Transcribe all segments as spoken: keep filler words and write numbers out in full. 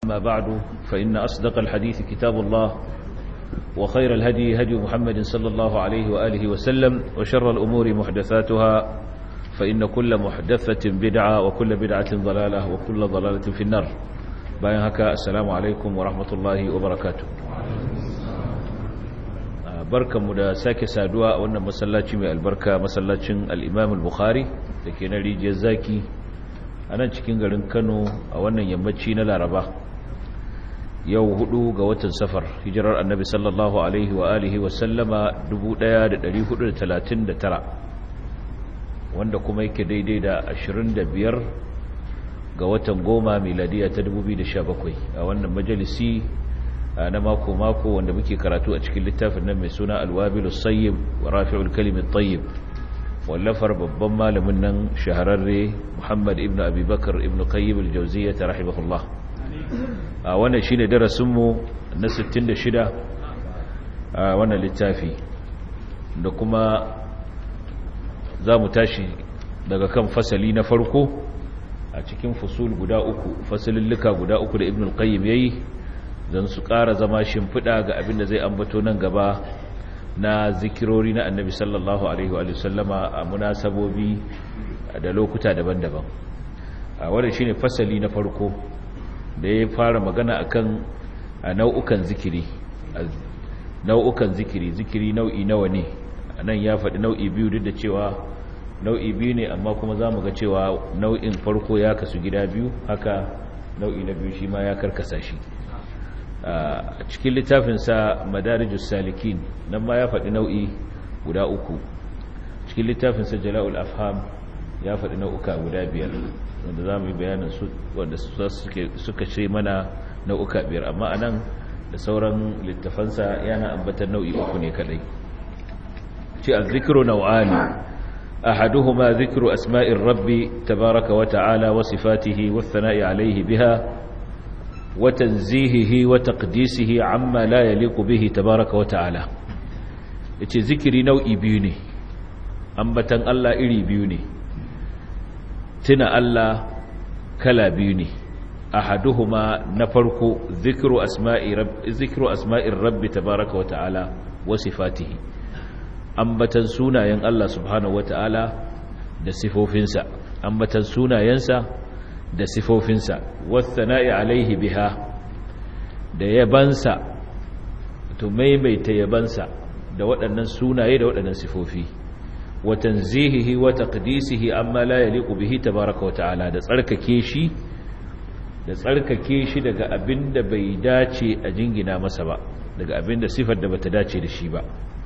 ما بعد فإن أصدق الحديث كتاب الله وخير الهدي هدي محمد صلى الله عليه وآله وسلم وشر الأمور محدثاتها فإن كل محدثة بدعة وكل بدعة ضلالة وكل ضلالة في النار. باين هكا السلام عليكم ورحمة الله وبركاته. بركة مدى ساكي سادوا وانا مسلاتي من البركة مسلاتي الإمام البخاري لكي نري جزاكي أنا cikin garin Kano a wannan yammaci na Laraba yau hudu ga watan safar hijirar annabi sallallahu alaihi wa alihi wa sallama dubu ɗaya da ɗari hudu da talatin da tara wanda kuma yake daidai da ashirin da biyar ga watan goma miladiya ta dubu biyu da sha bakwai a wannan majalisi na mako mako wanda muke karatu a cikin littafin nan mai suna alwabilus sayyib wa rafi'ul kalimit tayyib wallafar babban malamin nan shahararre Muhammad ibn Abi Bakar ibn Qayyim al-Jawziyyah rahimahullah. a wannan shine darasin mu na sittin da shida a wannan littafi da kuma zamu tashi daga kan fasali na farko a cikin fusul guda uku fasalillika guda uku da Ibn al-Qayyim yayi dan su ƙara zama shimfida ga abin da zai ambato nan gaba na zikirori na Annabi sallallahu alaihi wa sallama a munasabobi da lokuta daban-daban. a wannan shine fasali na farko da ya fara magana akan nau'ukan zikiri nau'ukan zikiri zikiri nau'i nawa ne anan ya faɗi nau'i biyu duk da cewa nau'i biyu ne amma kuma zamu ga cewa nau'in farko ya kasu gida biyu haka nau'i na biyu shi ma ya karkasa shi a cikin littafin sa Madarijus Salikin nan ma ya faɗi nau'i guda uku cikin littafin sa Jala'ul Afham ya faɗi nau'uka guda biyar wanda za mu yi bayanin su wanda suka ce mana nau'uka biyar amma anan da sauran littafansa yana ambatan nau'i uku ne kadai. ce al-zikru naw'ani ahaduhuma zikru asma'ir rabbi tabaraka wa ta'ala wa sifatihi wa thana'i alayhi biha wa tanzihihi wa taqdisihi amma la yaliqu bihi tabaraka wa ta'ala. yace zikiri nau'i biyu ne, ambatan Allah iri biyu ne, tuna Allah kala biyu ne. ahaduhuma na farko zikru asma'i rabbi zikru asma'ir rabbi tabaaraka wa ta'ala wa sifatihi, ambatan sunayen Allah subhanahu wa ta'ala da sifofinsa, ambatan sunayensa da sifofinsa, wathana'i alaihi biha, da yabansa to maimaita yabansa da waɗannan sunaye da waɗannan sifofi, wa tanzihihi wa taqdisihi amma la yaliqu bihi tabaaraka wa ta'ala, da tsarkake shi da tsarkake shi daga abinda bai dace a jingina masa ba, daga abinda sifar da bata dace da shi ba.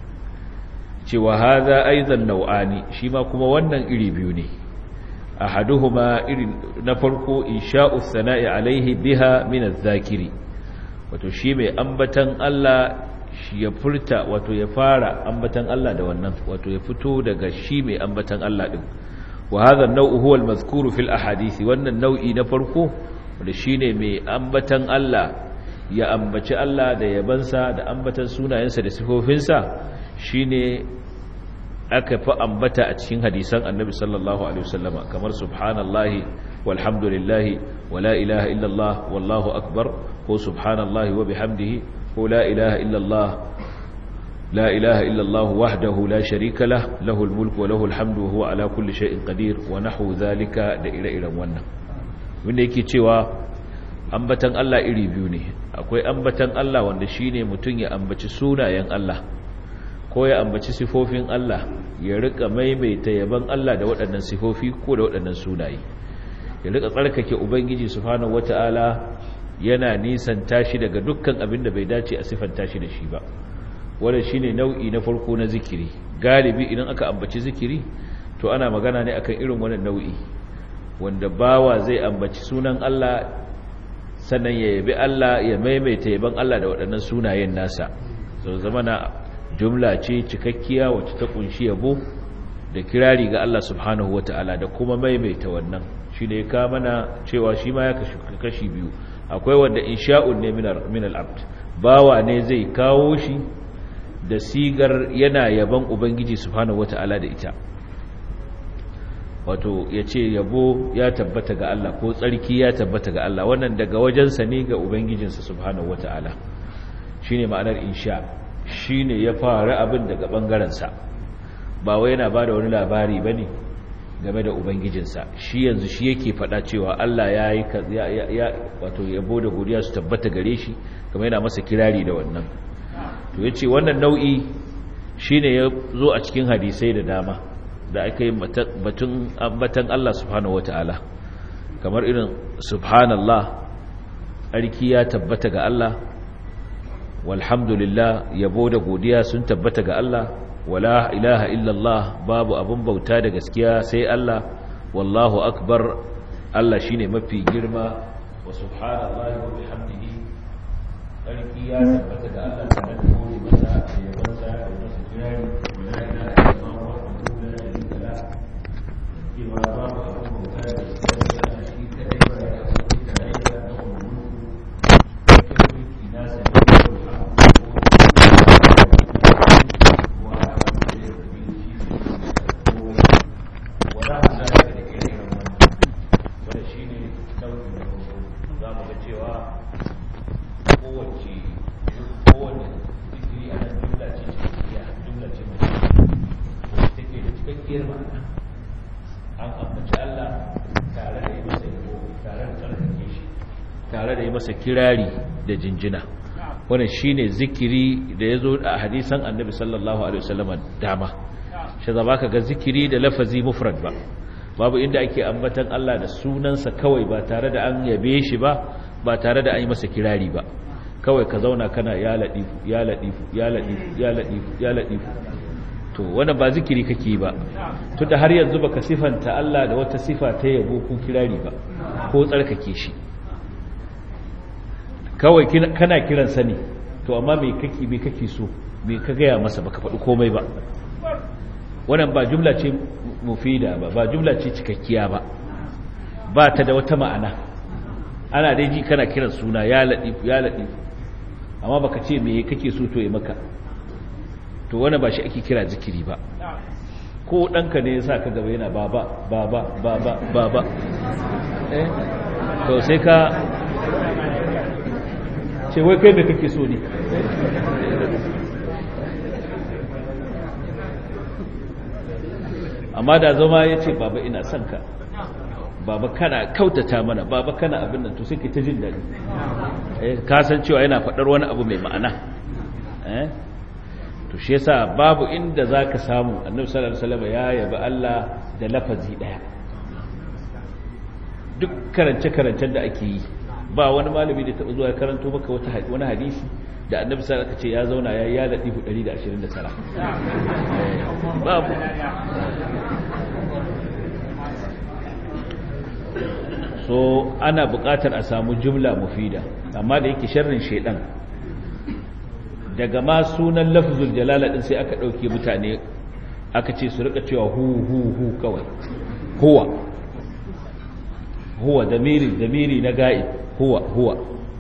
cewa hadha aidan nau'ani, shi ma kuma wannan iri biyu ne. ahaduhuma irin na farko insha'u thana'i alaihi biha min adh-dhakiri, wato shi mai ambatan Allah shi ya furta, wato ya fara ambatan Allah da wannan, wato ya fito daga shi mai ambatan Allah din. wa hadha an-naw'u huwa al-madhkuru fil ahadith, wannan nau'i na farko wanda shine mai ambatan Allah ya ambaci Allah da yabansa da ambatan sunayensa da sifofinsa, shine aka fa ambata a cikin hadisan Annabi sallallahu alaihi wasallama, kamar subhanallahi walhamdulillahi wala ilaha illallah wallahu akbar, ko subhanallahi wa bihamdihi, ko la ilaha illallah la ilaha illallah wahdahu la sharika lah lahul mulku wa lahul hamdu wa huwa ala kulli shay'in qadir, wa nahwu dhalika, da ire-iren wannan. wanda yake cewa ambatan Allah iri biyu ne. akwai ambatan Allah wanda shine mutun ya ambaci sunayen Allah ko ya ambaci sifofin Allah, ya rika maimaita yaban Allah da waɗannan sifofi ko da waɗannan sunaye, ya rika tsarkake ubangiji subhanahu wataala, yana nisan tashi daga dukkan abin da bai dace a sifanta shi da shi ba. wannan shine nau'i na farko na zikiri. galibi idan aka ambaci zikiri to ana magana ne akan irin wannan nau'i wanda bawa zai ambaci sunan Allah sannan ya yabi Allah, ya maimaita yaban Allah da waɗannan sunayen nasa. so zamana jumla ce cikakkiya wacce ta kunshi yabo da kirari ga Allah subhanahu wataala da kuma maimaita wannan. shine ya ka mana cewa shi ma ya kashi biyu. akwai wanda insha'un ne min al-abd, bawa ne zai kawo shi da sigar yana yaban ubangiji subhanahu wataala da ita. wato yace yabo ya tabbata ga Allah ko tsarki ya tabbata ga Allah wannan daga wajensa ne ga ubangijinsa subhanahu wataala shine ma'anar insha shine ya fara abin daga bangaren sa ba wai yana bada wani labari bane game da ubangijinsa shi yanzu shi yake fada cewa Allah ya yi ya wato yabo da godiya su tabbata gare shi kuma yana masa kirari da wannan to yace wannan nau'i shine ya zo a cikin hadisai da dama da aka yi batun ambatan Allah subhanahu wataala kamar irin subhanallah arki ya tabbata ga Allah walhamdulillah yabo da godiya sun tabbata ga Allah wala ilaha illallah babu abun bauta da gaskiya sai Allah wallahu akbar Allah shine mafi girma wa subhanallahi wa bihamdihi sarki ya tabbata da Allah da gode masa da yabansa da masa kirari wala ilaha illallah wa la sharika la kiwa babu abun bauta da gaskiya sai shi kadai ba da shi kadai da mulku mulki nasa tare da yi masa kirari da jinjina wannan shine zikiri da yazo a hadisan annabi sallallahu alaihi wasallam dama shi za baka ga zikiri da lafazi mufrad ba babu inda ake ambatan Allah da sunansa kawai ba tare da an yabe shi ba ba tare da an yi masa kirari ba kawai ka zauna kana ya ladifu ya ladifu ya ladifu ya ladifu ya ladifu to wannan ba zikiri kake ba tunda har yanzu baka sifanta Allah da wata sifa ta yabo ko kirari ba ko tsarkake shi kawai kana kiran sa ne to amma me kake me kake so me ka gaya masa baka faɗi komai ba wannan ba jumla ce mufida ba ba jumla ce cikakkiya ba ba ta da wata ma'ana ana dai ji kana kiran suna ya ladif ya ladif amma baka ce me kake so to yi maka to wannan ba shi ake kira zikiri ba ko danka ne yasa ka gaba yana baba baba baba baba eh to sai ka ce wai kai me kake so ne amma da zama ya ce baba ina son ka baba kana kautata mana baba kana abin nan to sai ka ta jin daɗi eh ka san cewa yana faɗar wani abu mai ma'ana eh to shi yasa babu inda zaka samu annabi sallallahu alaihi wasallam ya yabi Allah da lafazi daya duk karance karancen da ake yi ba wani malami da taɓa zuwa ya karanto maka wata wani hadisi da annabi sallallahu alaihi wasallam ce ya zauna ya ya ladifu ɗari da ashirin da tara babu so ana buƙatar a samu jumla mufida amma da yake sharrin shedan daga ma sunan lafzul jalala din sai aka dauke mutane aka ce su rika cewa hu hu hu kawai huwa huwa damiri damiri na ga'ib huwa huwa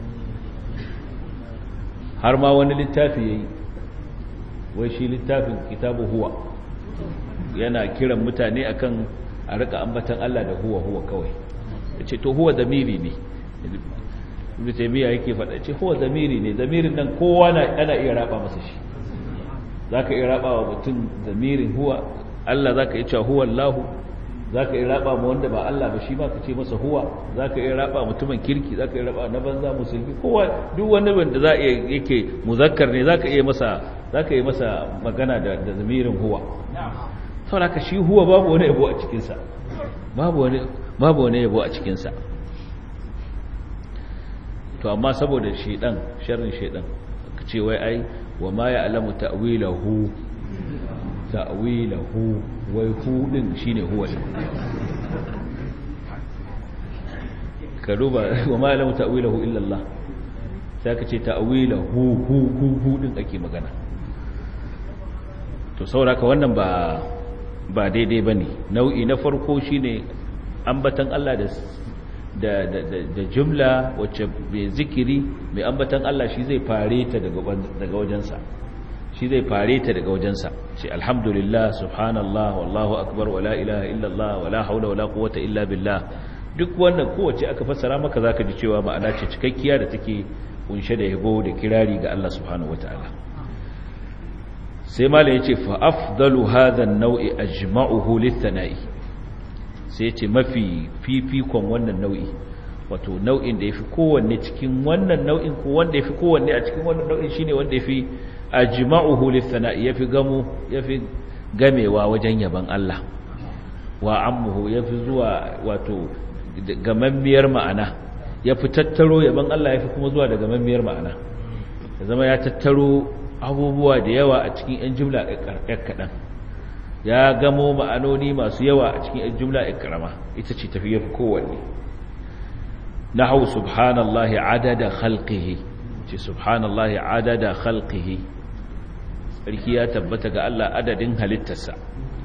har ma wani littafi yayi wai shi littafin kitabu huwa yana kiran mutane akan a rika ambatan Allah da huwa huwa kawai yace to huwa damiri ne Ibn Taymiyyah yake faɗa ce huwa damiri ne damirin nan kowa na ana iya raba masa shi zaka iya raba wa mutum damirin huwa Allah zaka iya cewa huwa Allah zaka iya raba ma wanda ba Allah ba shi ma kace masa huwa zaka iya raba mutumin kirki zaka iya raba na banza musulmi kowa duk wani wanda za iya yake muzakkar ne zaka iya masa zaka iya masa magana da damirin huwa saboda shi huwa babu wani yabo a cikin sa babu wani babu wani yabo a cikin sa to amma saboda shedan sharrin shedan kace wai ai wa ma ya'lamu ta'wilahu ta'wilahu wai hu din shine huwa ka duba wa ma ya'lamu ta'wilahu illa Allah sai kace ta'wilahu hu hu hu din ake magana to saboda ka wannan ba ba daidai bane nau'i na farko shine ambatan Allah da Da, da, da, da jumla wacce mai zikiri mai ambatan Allah shi zai fare ta daga, daga wajensa shi shi zai fare ta daga wajensa ce alhamdulillah subhanallah wallahu akbar wala ilaha illallah wala haula wala quwwata illa billah duk wannan kowace aka fassara maka zaka ji cewa ma'ana ce cikakkiya da take kunshe da yabo da kirari ga Allah subhanahu wataala sai malai yace fa afdalu hadha an-naw'i ajma'uhu lith-thana'i sai yace mafi fifikon wannan nau'i wato nau'in da yafi kowanne cikin wannan nau'in ko wanda yafi kowanne a cikin wannan nau'in shine wanda yafi ajma'uhu lith-thana'i yafi gamo yafi gamewa wajen yaban Allah wa ammuhu yafi zuwa wato gamammiyar ma'ana yafi tattaro yaban Allah yafi kuma zuwa da gamammiyar ma'ana ya zama ya tattaro abubuwa da yawa a cikin ɗan jumla ɗan kaɗan ya gamo ma'anoni masu yawa a cikin ɗan jumla ɗan ƙarama ita ce tafi yafi kowanne nahwu subhanallahi adada khalqihi ce subhanallahi adada khalqihi sarki ya tabbata ga Allah adadin halittarsa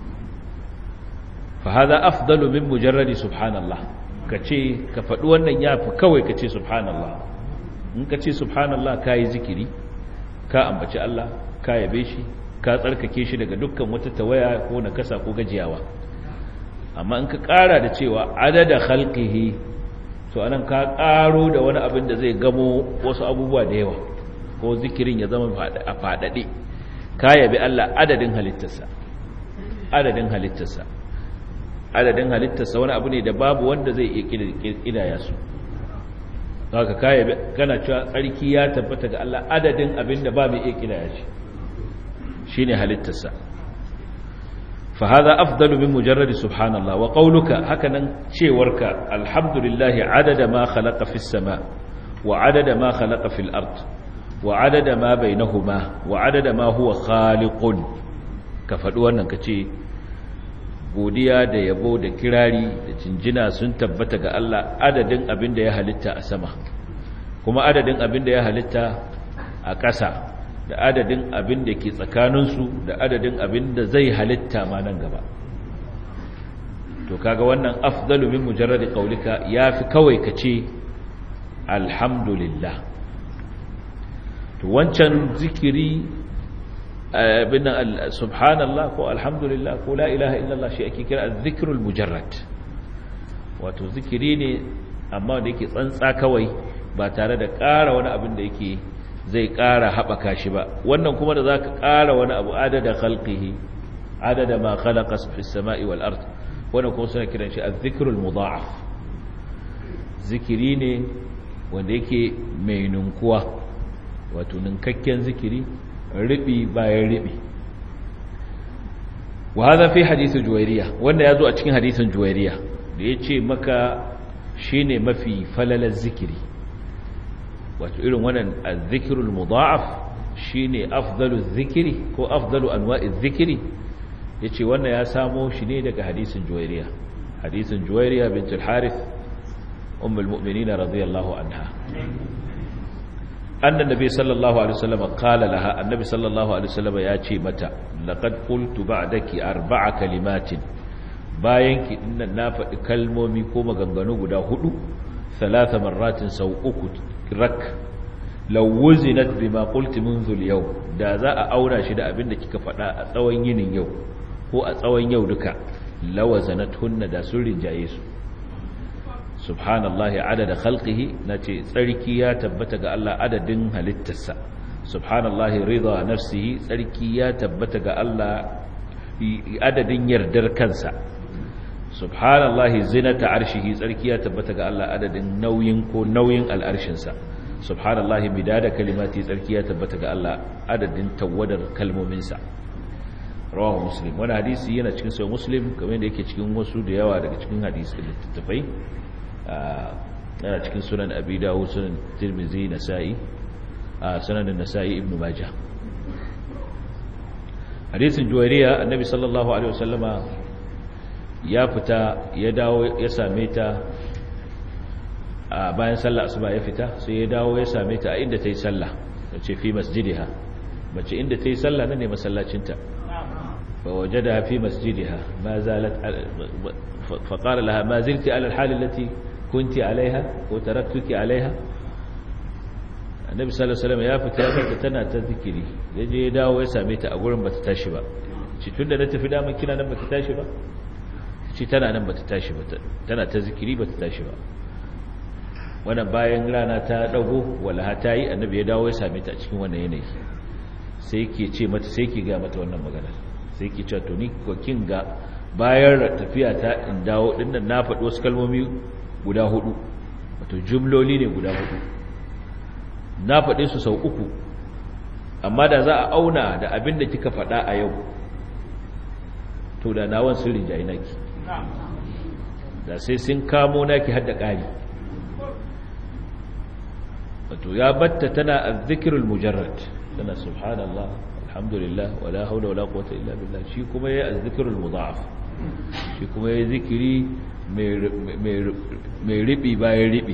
fa hada afdalu min mujarradi subhanallah kace ka faɗi wannan yafi kawai kace subhanallah in kace subhanallah kai zikiri ka ambaci Allah ka yabe shi ka tsarkake shi daga dukkan wata tawaya ko nakasa ko gajiyawa amma in ka ƙara da cewa adada khalqihi to anan ka ƙaro da wani abin da zai gamo wasu abubuwa da yawa ko zikirin ya zama a faɗaɗe ka yabi Allah adadin halittarsa adadin halittarsa adadin halittarsa wani abu ne da babu wanda zai iya kidaya su haka ka yabi kana cewa tsarki ya tabbata ga Allah adadin abin da ba mai iya kidaya shi shine halittarsa fa hada afdalu min mujarrad subhanallah wa qawluka hakanan cewarka alhamdulillahi adada ma khalaqa fis sama wa adada ma khalaqa fil ard wa adada ma bainahuma wa adada ma huwa khaliqun ka faɗi wannan kace godiya da yabo da kirari da jinjina sun tabbata ga Allah adadin abin da ya halitta a sama kuma adadin abin da ya halitta a ƙasa da adadin abin da ke tsakaninsu da adadin abin da zai halitta ma nan gaba to kaga wannan afdalu min mujarradi qaulika yafi kawai kace alhamdulillah to wancan zikiri abin subhanallah ko alhamdulillah ko la ilaha illallah shi ake kira az-zikrul mujarrad wato zikiri ne amma da yake tsantsa kawai ba tare da ƙara wani abin da yake zai ƙara haɓaka shi ba wannan kuma da zaka ƙara wani abu adada khalqihi adada ma khalaqa fis sama'i wal ard wannan kuma suna kiran shi az-zikrul mudha'af zikiri ne wanda yake mai ninkuwa wato ninkakken zikiri ribi bayan ribi wa hadha fi hadith juwayriya wanda yazo a cikin hadisin juwayriya da yace maka shine mafi falalar zikiri wato irin wannan az-zikrul mudha'af shine afdalu zikiri ko afdalu anwa'iz zikiri yace wannan ya samo shi ne daga hadisin juwayriya hadisin juwayriya bint al-harith ummul mu'minin radiyallahu anha anna nabi sallallahu alaihi wasallam qala laha annabi sallallahu alaihi wasallam yace mata laqad qultu ba'daki arba'a kalimatin bayan ki dinnan na faɗi kalmomi ko maganganu guda hudu thalatha marratin sau uku rak law wuzinat bima qulti منذ اليوم da za a aura shi da abin da kika faɗa a tsawon yinin yau ko a tsawon yau duka lawazanathunna da sun rinjaye su subhanallahi adada khalqihi nace tsarki ya tabbata ga Allah adadin halittarsa subhanallahi rida nafsihi tsarki ya tabbata ga Allah adadin yardar kansa subhanallahi zinata arshihi tsarki ya tabbata ga Allah adadin nauyin ko nauyin al'arshinsa subhanallahi midada kalimati tsarki ya tabbata ga Allah adadin tawadar kalmominsa rawahu muslim wani hadisi yana cikin sahih muslim kamar yadda yake cikin wasu da yawa daga cikin hadisi da littattafai yana cikin sunan abi dawud sunan tirmidhi nasa'i sunan an-nasa'i ibn majah hadisin juwayriya annabi sallallahu alaihi wasallama ya fita ya dawo ya same ta a bayan sallah asuba ya fita sai ya dawo ya same ta a inda tayi sallah tace fi masjidiha bace inda tayi sallah nan ne masallacinta fa wajadaha fi masjidiha ma zalat fa qala laha ma zilti ala al-hal allati kunti alaiha wa taraktuki alaiha annabi sallallahu alaihi wasallam ya fita ya fita tana ta zikiri ya je ya dawo ya same ta a gurin bata tashi ba ce tunda na tafi da kina nan bata tashi ba ce tana nan bata tashi ba tana ta zikiri bata tashi ba wannan bayan rana ta dago walaha ta yi annabi ya dawo ya same ta a cikin wannan yanayi sai yake ce mata sai yake ga mata wannan magana sai yake cewa to ni ko kin ga bayan tafiya ta in dawo dinnan na faɗi wasu kalmomi guda hudu wato jumloli ne guda hudu na faɗe su sau uku amma da za a auna da abin da kika faɗa a yau to da nawan sun rinjaye naki da sai sun kamo naki hadda ƙari wato ya batta tana azzikirul mujarrad tana subhanallah alhamdulillah wala haula wala quwwata illa billah shi kuma yayi azzikirul mudha'af shi kuma yayi zikiri mai mai ribi bayan ribi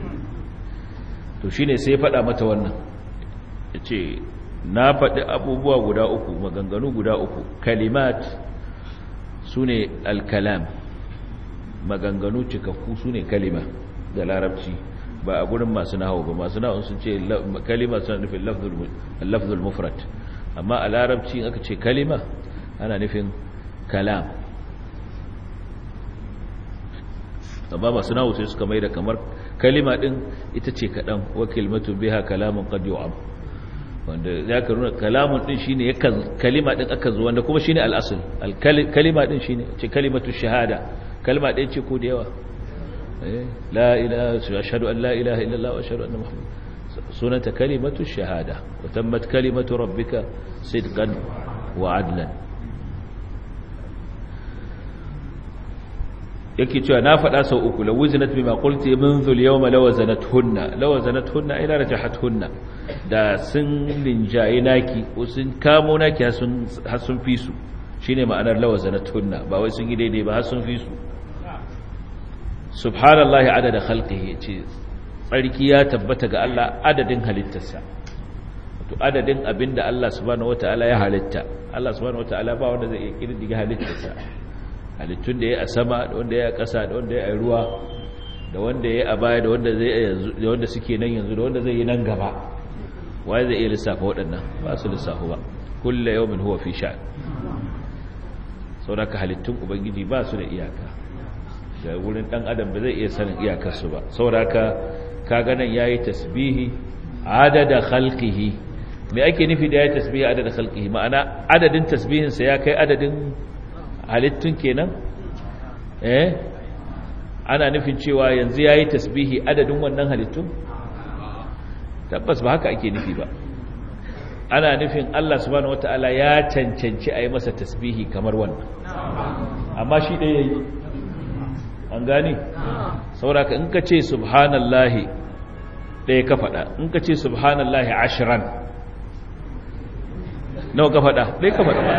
to shine sai ya faɗa mata wannan yace na faɗi abubuwa guda uku maganganu guda uku kalimat sune al-kalam maganganu cikakku sune kalima da larabci ba a gurin masu nahawu ba masu nahawu sun ce kalima suna nufin lafzul mufrad amma a larabci aka ce kalima ana nufin kalam amma masu nahawu sai suka mai da kamar kalima din ita ce kaɗan wa kilmatu biha kalamun qad yu'am wanda ya ka nuna kalamun din shine yakan kalima din aka zo wanda kuma shine al-asl al-kalima din shine ce kalimatu shahada kalma ɗaya ce ko da yawa la ilaha ashhadu an la ilaha illallah wa ashhadu anna muhammad sunanta kalimatu shahada wa tammat kalimatu rabbika sidqan wa adlan yake cewa na faɗa sau uku la wuzinat bima qulti منذ اليوم لوزنتهن لوزنتهن ila rajahathunna da sun linjaye naki ko sun kamo naki har sun har sun fi su shine ma'anar lawazanatuhunna ba wai sun yi daidai ba har sun fi su subhanallahi adada khalqihi ce tsarki ya tabbata ga Allah adadin halittarsa to adadin abinda Allah subhanahu wataala ya halitta Allah subhanahu wataala ba wanda zai iya kirdiga halittarsa halittun da ya a sama da wanda ya a ƙasa da wanda ya a ruwa da wanda ya a baya da wanda zai yanzu da wanda suke nan yanzu da wanda zai yi nan gaba waye zai iya lissafa waɗannan ba su lissafu ba kullu yawmin huwa fi sha'n saboda halittun ubangiji ba su da iyaka da wurin dan adam ba zai iya sanin iyakar su ba saboda kaga nan yayi tasbihi adada khalqihi me ake nufi da yayi tasbihi adada khalqihi ma'ana adadin tasbihin sa ya kai adadin halittun kenan eh ana nufin cewa yanzu yayi tasbihi adadin wannan halittun tabbas ba haka ake nufi ba ana nufin Allah subhanahu wataala ya cancanci a yi masa tasbihi kamar wannan amma shi ɗaya yayi an gane sauraka in ka ce subhanallahi ɗaya ka faɗa in ka ce subhanallahi ashiran nawa ka faɗa ɗaya ka faɗa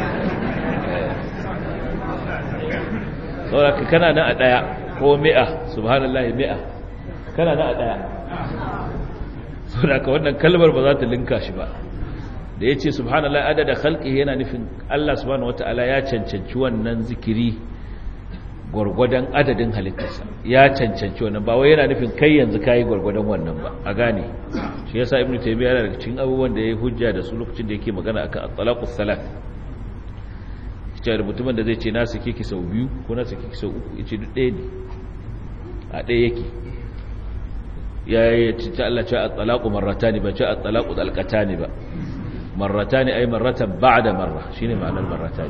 sauraka kana nan a ɗaya ko mi'a subhanallahi mi'a kana nan a ɗaya sauraka wannan kalmar ba za ta linka shi ba da ya ce subhanallah adada khalqihi yana nufin Allah subhanahu wataala ya cancanci wannan zikiri gwargwadon adadin halittarsa ya cancanci wannan ba wai yana nufin kai yanzu kai gwargwadon wannan ba a gane shi yasa ibnu taymiya yana daga cikin abubuwan da ya hujja da su lokacin da yake magana akan at-talaqus salat cewa mutumin da zai ce na sake ki sau biyu ko na sake ki sau uku yace duk ɗaya ne a ɗaya yake ya ce ta Allah cewa at-talaqu marratani ba cewa at-talaqu alqatani ba marratani ay marratan ba'da marra shine ma'anar marratani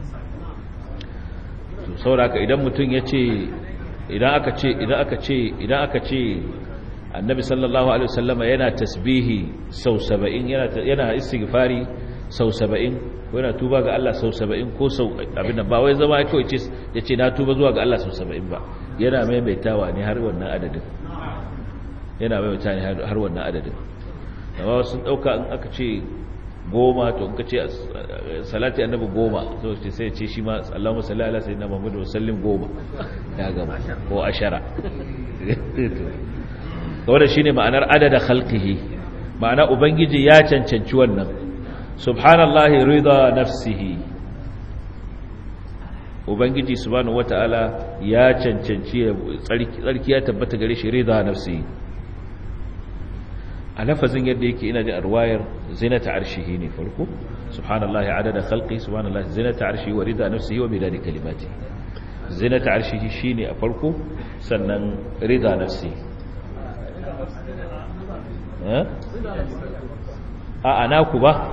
to saboda idan mutum yace idan aka ce idan aka ce idan aka ce annabi sallallahu alaihi wasallama yana tasbihi sau saba'in yana yana istighfari sau saba'in ko yana tuba ga Allah sau saba'in ko sau abin da ba wai zama kai ce yace na tuba zuwa ga Allah sau saba'in ba yana maimaitawa ne har wannan adadin yana maimaitawa ne har wannan adadin amma sun dauka in aka ce goma to in ka ce salati annabi goma so sai ce shi ma Allahumma salli ala sayyidina Muhammad wa sallim goma ya gama ko ashara wannan shine ma'anar adada khalqihi ma'ana ubangiji ya cancanci wannan subhanallahi rida nafsihi ubangiji subhanahu wataala ya cancanci tsarki tsarki ya tabbata gare shi rida nafsihi a lafazin yadda yake ina da arwayar zinata arshihi ne farko subhanallahi adada khalqi subhanallahi zinata arshihi wa rida nafsihi wa midadi kalimati zinata arshihi shine a farko sannan rida nafsihi eh a ana ku ba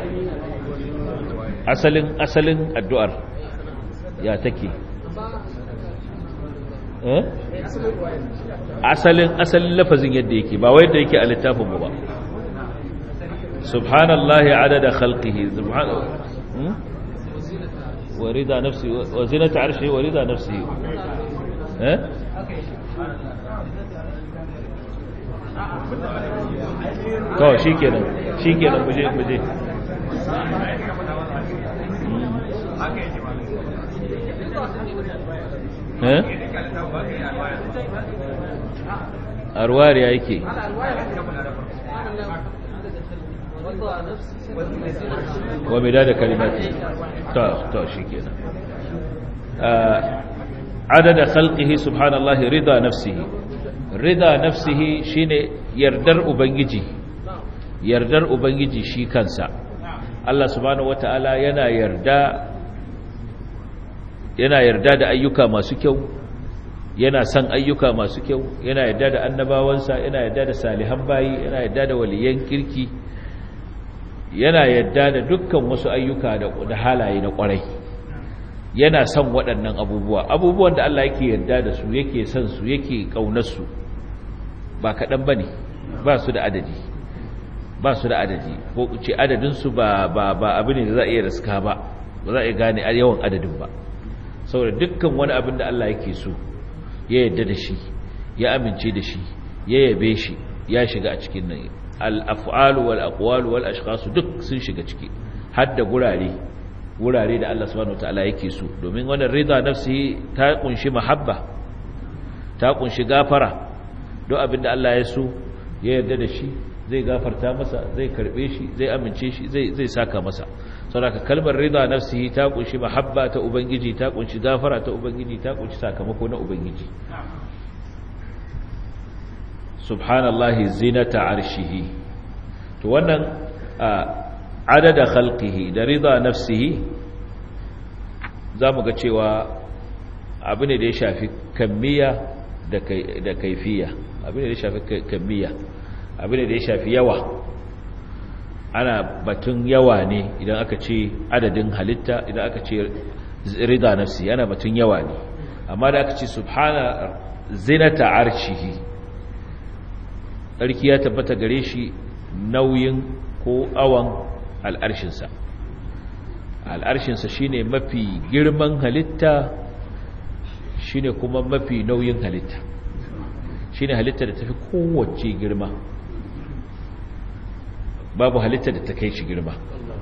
asalin asalin addu'ar ya take eh asalin asalin lafazin yadda yake ba wai da yake a littafin mu ba subhanallahi adada khalqihi subhanahu wa rida nafsi wa zinata arshihi wa rida nafsi eh to shikenan shikenan muje muje eh arwari yake wa midada kalimati to to shikenan adada khalqihi subhanallahi rida nafsihi rida nafsihi shine yardar ubangiji yardar ubangiji shi kansa Allah subhanahu wataala yana yarda yana yarda da ayyuka masu kyau yana son ayyuka masu kyau yana yarda da annabawansa yana yarda da salihan bayi yana yarda da waliyan kirki yana yarda da dukkan wasu ayyuka da halaye na kwarai yana son waɗannan abubuwa abubuwan da Allah yake yarda da su yake son su yake kaunar su ba kaɗan bane ba su da adadi ba su da adadi ko ce adadin su ba ba ba abu ne da za a iya riska ba ba za a iya gane yawan adadin ba saboda dukkan wani abin da Allah yake so ya yarda da shi ya amince da shi ya yabe shi ya shiga a cikin nan al-af'alu wal aqwalu wal ashkhas duk sun shiga ciki har da gurare gurare da Allah subhanahu wataala yake so domin wannan rida nafsi ta kunshi mahabba ta kunshi gafara duk abin da Allah ya so ya yarda da shi zai gafarta masa zai karbe shi zai amince shi zai zai saka masa saboda kalmar rida nafsihi ta kunshi mahabba ta ubangiji ta kunshi gafara ta ubangiji ta kunshi sakamako na ubangiji subhanallahi zinata arshihi to wannan adada khalqihi da rida nafsihi zamu ga cewa abu ne da ya shafi kammiya da da kaifiya abu ne da ya shafi kammiya abu ne da ya shafi yawa ana batun yawa ne idan aka ce adadin halitta idan aka ce rida nafsi ana batun yawa ne amma da aka ce subhana zinata arshihi sarki ya tabbata gare shi nauyin ko awan al'arshinsa al'arshinsa shine mafi girman halitta shine kuma mafi nauyin halitta shine halitta da tafi kowace girma babu halitta da ta kai shi girma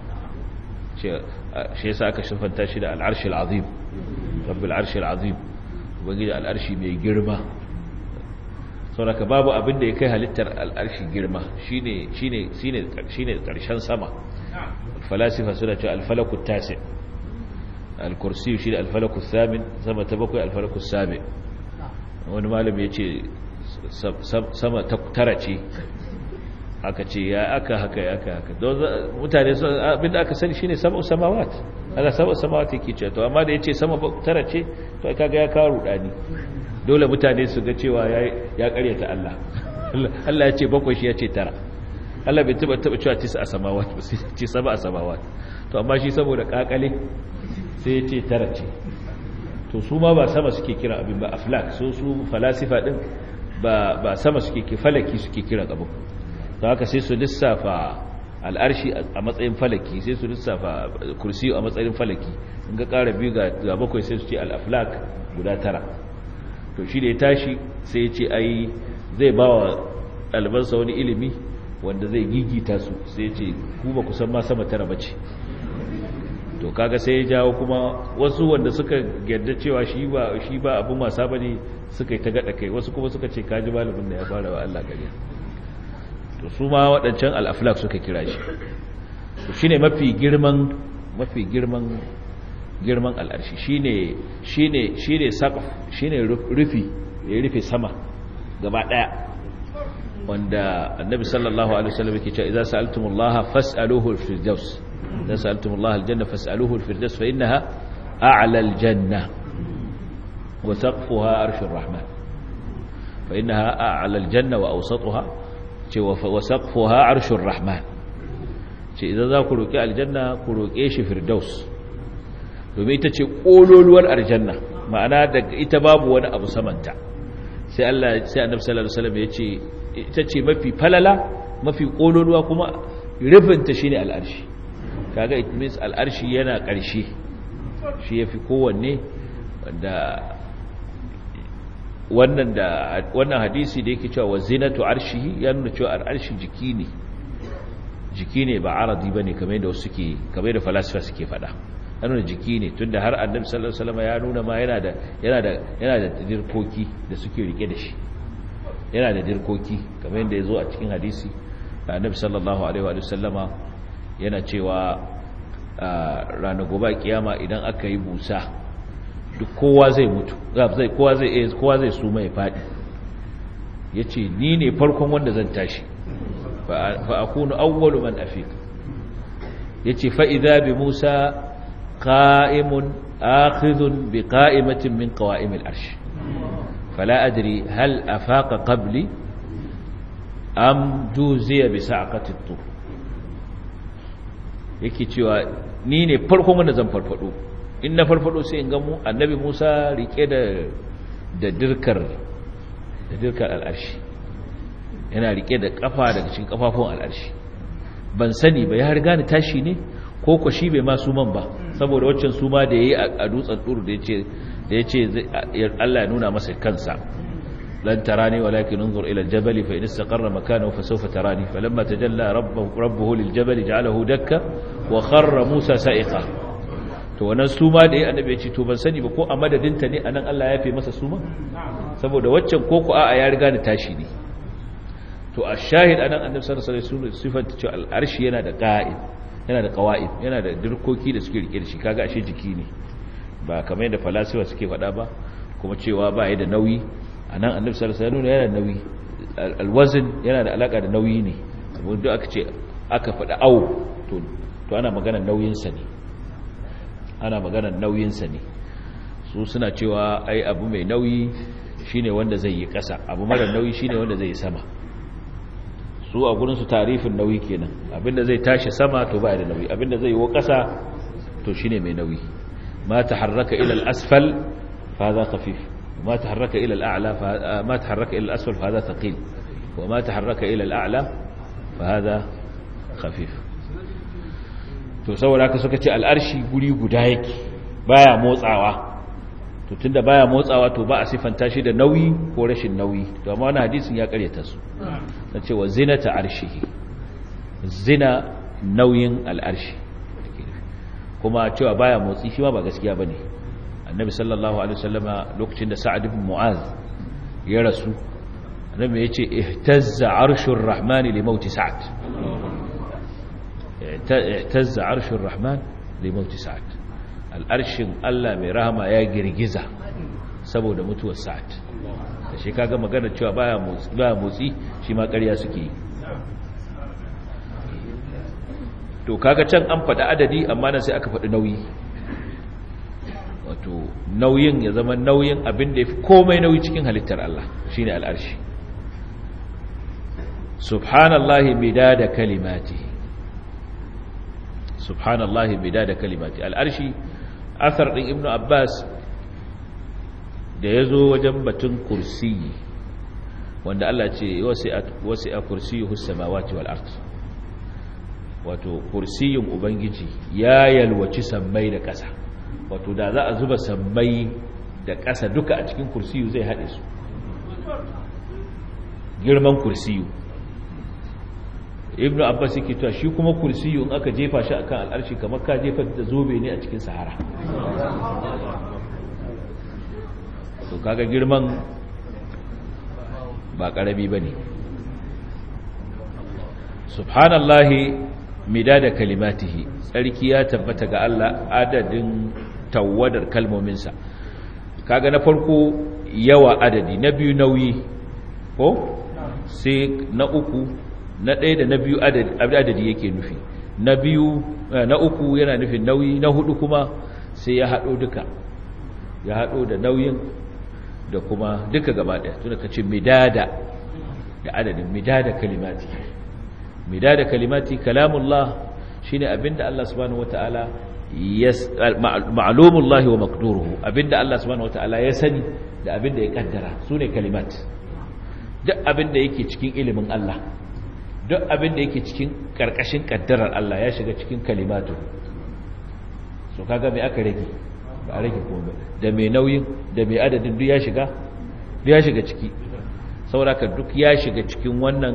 shi yasa aka shafanta shi da al'arshi al'azim rabbul arshi al'azim ubangiji al'arshi mai girma saboda babu abin da ya kai halittar al'arshi girma shine shine shine shine karshen sama falasifa suna cewa al-falaku tasi al-kursi shi da al-falaku thamin sama ta bakwai al-falaku sabi wani malami yace sama ta tara ce aka ce ya aka haka ya aka haka don mutane abinda aka sani shine sab'u samawat Allah sab'u samawat yake ce to amma da yace sama tara ce to kaga ya kawo rudani dole mutane su ga cewa ya ya karyata Allah Allah ya ce bakwai shi ya ce tara Allah bai taba taba cewa tis'a samawat ba sai ce sab'a samawat to amma shi saboda kakale sai ya ce tara ce to su ma ba sama suke kira abin ba aflak so su falasifa din ba ba sama suke ki falaki suke kira abin to haka sai su lissafa al'arshi a matsayin falaki sai su lissafa kursi a matsayin falaki in ga ƙara biyu ga bakwai sai su ce al'aflak guda tara to shi da ya tashi sai ya ce ai zai ba wa ɗalibansa wani ilimi wanda zai gigita su sai ya ce ku ba kusan ma sama tara bace to kaga sai ya jawo kuma wasu wanda suka yarda cewa shi ba shi ba abun wasa bane suka yi ta gada kai wasu kuma suka ce kaji malamin da ya fara wa Allah gari to su ma waɗancan al-aflak suka kira shi to shine mafi girman mafi girman girman al'arshi shine shine shine saqaf shine rufi ya rufe sama gaba daya wanda annabi sallallahu alaihi wasallam yake cewa idza sa'altumullaha fas'aluhu al-firdaus idza sa'altumullaha al-janna fas'aluhu al-firdaus fa innaha a'la al-janna wa saqfuha arshur rahman fa innaha a'la al-janna wa awsatuha wa saqfuha arshur rahman ce idan za ku roki aljanna ku roke shi firdaus domin ita ce kololuwar aljanna ma'ana daga ita babu wani abu samanta sai Allah sai annabi sallallahu alaihi wasallam ya ce ita ce mafi falala mafi kololuwa kuma rufinta shine al'arshi kaga it means al'arshi yana ƙarshe shi yafi kowanne wanda wannan da wannan hadisi da yake cewa wazinatu arshihi ya nuna cewa al'arshi jiki ne jiki ne ba aradi bane kamar yadda wasu suke kamar yadda falasifa suke faɗa ya nuna jiki ne tunda har annabi sallallahu alaihi wasallam ya nuna ma yana da yana da yana da dirkoki da suke rike da shi yana da dirkoki kamar yadda ya zo a cikin hadisi da annabi sallallahu alaihi wa sallama yana cewa ranar gobe kiyama idan aka yi busa duk kowa zai mutu zai kowa zai kowa zai suma ya fadi yace ni ne farkon wanda zan tashi fa akunu awwalu man afiq yace fa idha bi Musa qa'imun akhidhun bi qa'imatin min qawa'im al-arsh فلا أدري هل أفاق قبلي أم جوزي بسعقة الطور yake cewa ni ne farkon wanda zan farfado in na farfado sai in ga mu annabi Musa rike da da dirkar da dirkar al'arshi yana rike da kafa daga cikin kafafun al'arshi ban sani ba ya riga ni tashi ne ko ko shi bai ma suman ba saboda waccan suma da yayi a dutsen turu da yace da ya ce Allah ya nuna masa kansa lan tarani walakin unzur ila aljabal fa in istaqarra makanahu fa sawfa tarani falamma tajalla rabbuhu rabbuhu liljabal ja'alahu dakka wa kharra Musa sa'iqa to wannan suma da annabi ya ce to ban sani ba ko a madadinta ne anan Allah ya yafe masa suma saboda waccan koko a'a ya riga ni tashi ne to ash-shahid anan annabi sallallahu alaihi wasallam sifanta cewa al-arshi yana da qa'id yana da qawa'id yana da dirkoki da suke rike da shi kaga ashe jiki ne ba kamar yadda falasifa suke faɗa ba kuma cewa ba ya da nauyi a nan annabi sallallahu alaihi wasallam yana da nauyi alwazin yana da alaka da nauyi ne wanda aka ce aka faɗa au to to ana magana nauyin sa ne ana magana nauyin sa ne su suna cewa ai abu mai nauyi shine wanda zai yi ƙasa abu mara nauyi shine wanda zai yi sama su a gurin su tarifin nauyi kenan abinda zai tashi sama to ba da nauyi abinda zai yi wa ƙasa to shine mai nauyi ما تحرك إلى الأسفل فهذا خفيف وما تحرك إلى الأعلى ما تحرك إلى الأسفل فهذا ثقيل وما تحرك إلى الأعلى فهذا خفيف to saboda haka suka ce al'arshi guri guda yake baya motsawa to tunda baya motsawa to ba a sifanta shi da nauyi ko rashin nauyi to amma wannan hadisin ya karyata su na cewa zinata arshihi zina nauyin al'arshi kuma cewa baya motsi shi ma ba gaskiya bane annabi sallallahu alaihi wasallama lokacin da sa'ad ibn mu'az ya rasu annabi yace ihtazza arshur rahman li mauti sa'ad ihtazza arshur rahman li mauti sa'ad al'arshin Allah mai rahama ya girgiza saboda mutuwar sa'ad shi kaga magana cewa baya motsi baya motsi shi ma ƙarya suke yi to kaga can an faɗi adadi amma nan sai aka faɗi nauyi wato nauyin ya zama nauyin abin da ya fi komai nauyi cikin halittar Allah shine al'arshi subhanallahi midada kalimati subhanallahi midada kalimati al'arshi athar din ibnu abbas da yazo wajen batun kursiyi wanda Allah ce wasi'a wasi'a kursiyuhu samawati wal ardh wato kursiyin ubangiji ya yalwaci sammai da ƙasa wato da za a zuba sammai da ƙasa duka a cikin kursiyu zai haɗe su girman kursiyu ibnu abbas yake cewa shi kuma kursiyu in aka jefa shi akan al'arshi kamar ka jefa da zobe ne a cikin sahara to kaga girman ba karami bane subhanallahi midada kalimatihi tsarki ya tabbata ga Allah adadin tawadar kalmominsa kaga na farko yawa adadi na biyu nauyi ko sai na uku na ɗaya da na biyu adadi yake nufi na biyu na uku yana nufin nauyi na hudu kuma sai ya haɗo duka ya haɗo da nauyin da kuma duka gaba ɗaya tunda ka ce midada da adadin midada kalimati midada kalimati kalamullah shine abinda Allah subhanahu wataala ma'lumullahi wa maqduruhu abinda Allah subhanahu wataala ya sani da abinda ya kaddara sune kalimat duk abinda yake cikin ilimin Allah duk abinda yake cikin karkashin kaddarar Allah ya shiga cikin kalimatu so kaga me aka rage ba a rage komai da mai nauyin da mai adadin duk ya shiga duk ya shiga ciki saboda duk ya shiga cikin wannan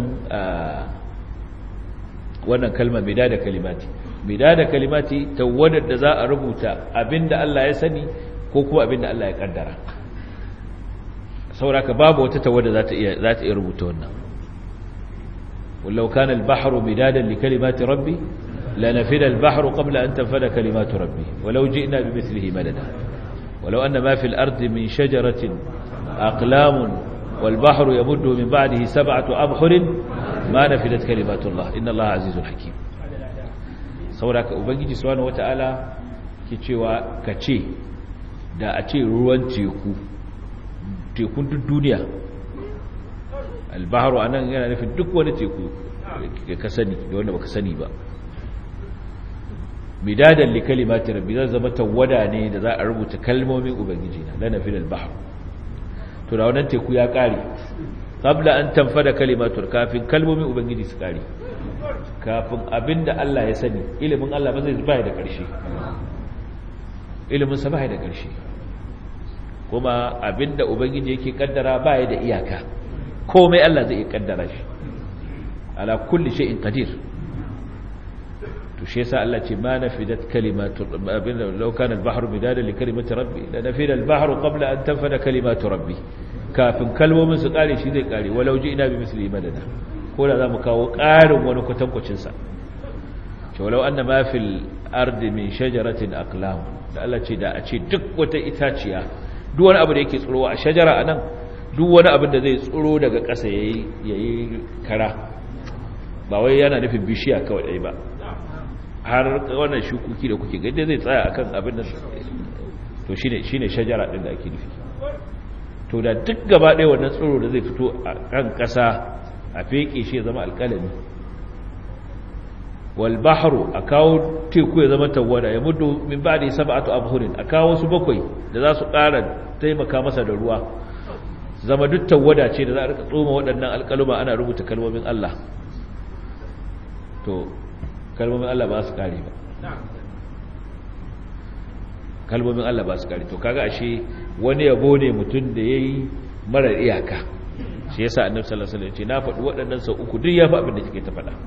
wannan kalma midada kalimati midada kalimati tawadar da za a rubuta abinda Allah ya sani ko kuma abinda Allah ya kaddara saboda babu wata tawada za ta iya za ta iya rubuta wannan wallau kana al-bahru midadan li kalimati rabbi lanafida al-bahru qabla an tanfada kalimatu rabbi walau ji'na bimithlihi madada walau anna ma fi al-ardi min shajaratin aqlamun wal bahru yamuddu min ba'dihi sab'atu abhurin ma nafidat kalimatu Allah inna Allah azizun hakim saboda ka ubangiji subhanahu wataala ke cewa kace da a ce ruwan teku tekun duk duniya al-bahru anan yana nufin duk wani teku da ka sani da wanda baka sani ba midadan li kalimati rabbi zai zama tawada ne da za a rubuta kalmomin ubangiji na lana fil al-bahr to da wannan teku ya kare qabla an tanfada kalimatu kafin kalmomin ubangiji su kare kafin abinda Allah ya sani ilimin Allah ba zai bai da ƙarshe ilimin sa bai da ƙarshe kuma abinda ubangiji yake kaddara bai da iyaka komai Allah zai kaddara shi ala kulli shay'in qadir to shi yasa Allah ce ma nafidat kalimatu abinda law kana al-bahru midada li kalimati rabbi la nafida al-bahru qabla an tanfada kalimatu rabbi kafin kalmomin su kare shi zai kare walau ji ina bi misli madada ko da zamu kawo karin wani kwatankwacin sa to walau anna ma fil ardi min shajaratin aqlam da Allah ce da a ce duk wata itaciya duk wani abu da yake tsoro a shajara anan duk wani abin da zai tsoro daga ƙasa yayi yayi kara ba wai yana nufin bishiya kawai dai ba har wannan shukuki da kuke gani zai tsaya akan abin da to shine shine shajara din da ake nufi to da duk gaba ɗaya wannan tsoro da zai fito a kan ƙasa a feke shi ya zama alƙalami wal bahru a kawo teku ya zama tawada ya muddu min ba'di sab'atu abhurin a kawo su bakwai da za su ƙara taimaka masa da ruwa zama duk tawada ce da za a rika tsoma waɗannan alƙaluma ana rubuta kalmomin Allah to kalmomin Allah ba su kare ba kalmomin Allah ba su kare to kaga ashe wani yabo ne mutum da yayi mara iyaka shi yasa annabi sallallahu alaihi wasallam ya ce na faɗi waɗannan sau uku duk ya fa abin da kike ta faɗa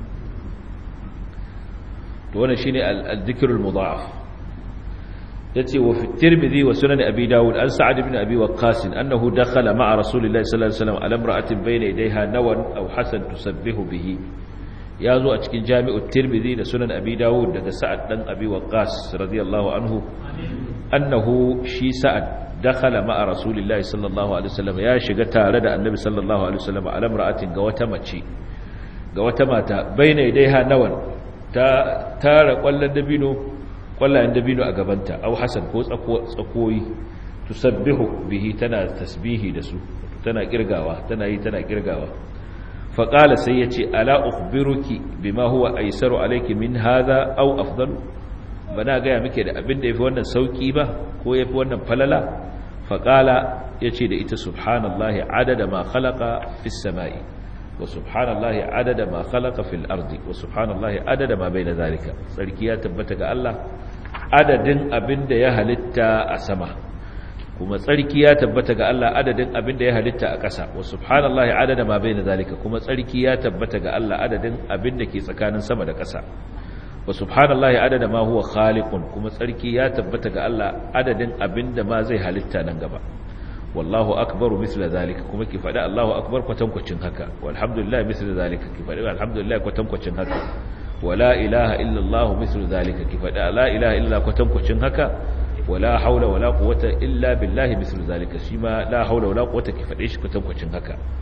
to wannan shine al-dhikrul mudha'af yace wa fi tirmidhi wa sunan abi daud an sa'ad ibn abi waqqas annahu dakhala ma'a rasulillahi sallallahu alaihi wasallam ala imra'atin bayna yadayha nawan aw hasan tusabbihu bihi ya zo a cikin jami'ut tirmidhi da sunan abi dawud daga sa'ad dan abi waqqas radiyallahu anhu annahu shi sa'ad dakhala ma'a rasulillahi sallallahu alaihi wasallam ya shiga tare da annabi sallallahu alaihi wasallam ala imra'atin ga wata mace ga wata mata baina idaiha nawan ta tara kwallon dabino kwallayen dabino a gabanta au hasan ko tsakoyi tusabbihu bihi tana tasbihi da su tana kirgawa tana yi tana kirgawa faƙala sai ya ce ala ukhbiruki bima huwa aisaru alayki min hadha aw afdalu bana gaya muke da abin da yafi wannan sauki ba ko yafi wannan falala faƙala yace da ita subhanallahi adada ma khalaqa fis samai wa subhanallahi adada ma khalaqa fil ardi wa subhanallahi adada ma baina zalika sarki ya tabbata ga Allah adadin abin da ya halitta a sama kuma tsarki ya tabbata ga Allah adadin abin da ya halitta a ƙasa wa subhanallahi adada ma bayna zalika kuma tsarki ya tabbata ga Allah adadin abin da ke tsakanin sama da ƙasa wa subhanallahi adada ma huwa khaliqun kuma tsarki ya tabbata ga Allah adadin abin da ma zai halitta nan gaba wallahu akbaru misla zalika kuma ki faɗi Allahu akbar kwatankwacin haka walhamdulillah misla zalika ki faɗi alhamdulillah kwatankwacin haka wala ilaha illa Allah misla zalika ki faɗi la ilaha illa kwatankwacin haka wala haula wala quwwata illa billahi mislu zalika shi ma la haula wala quwwata ki fade shi kwatankwacin haka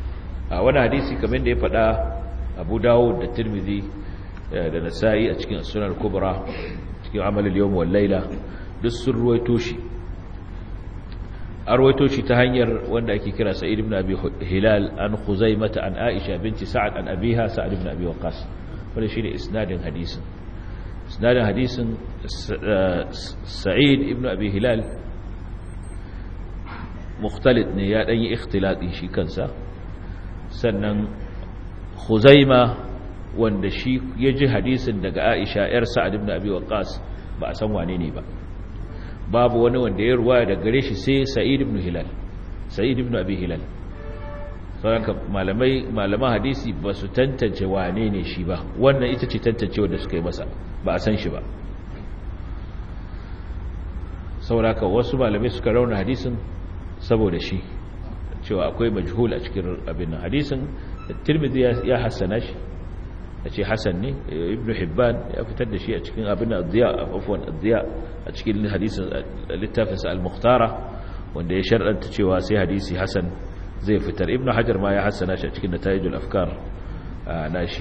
a wani hadisi kamar da ya faɗa Abu Dawud da Tirmidhi da Nasa'i a cikin Sunan Kubra cikin Amal al-Yawm wal Layla duk sun ruwaito shi arwaito shi ta hanyar wanda ake kira Sa'id ibn Abi Hilal an Khuzaimah an Aisha binti Sa'ad an abiha Sa'ad ibn Abi Waqqas wanda shine isnadin hadisin isnadin hadisin Sa'id ibn Abi Hilal mukhtalit ne ya dan yi ikhtilati shi kansa sannan Khuzaimah wanda shi ya ji hadisin daga Aisha yar Sa'ad ibn Abi Waqqas ba a san wane ne ba babu wani wanda ya ruwaya da gare shi sai Sa'id ibn Hilal Sa'id ibn Abi Hilal saboda malamai malaman hadisi ba su tantance wane ne shi ba wannan ita ce tantancewa da suka yi masa ba a san shi ba saboda wasu malamai suka rauna hadisin saboda shi cewa akwai majhul a cikin abin nan hadisin Tirmidhi ya hassana shi yace hasan ne Ibn Hibban ya fitar da shi a cikin abin ad-Diya afwan ad-Diya a cikin hadisin littafin sa al-Mukhtara wanda ya shar'anta cewa sai hadisi hasan zai fitar Ibn Hajar ma ya hassana shi a cikin Nata'ijul Afkar nashi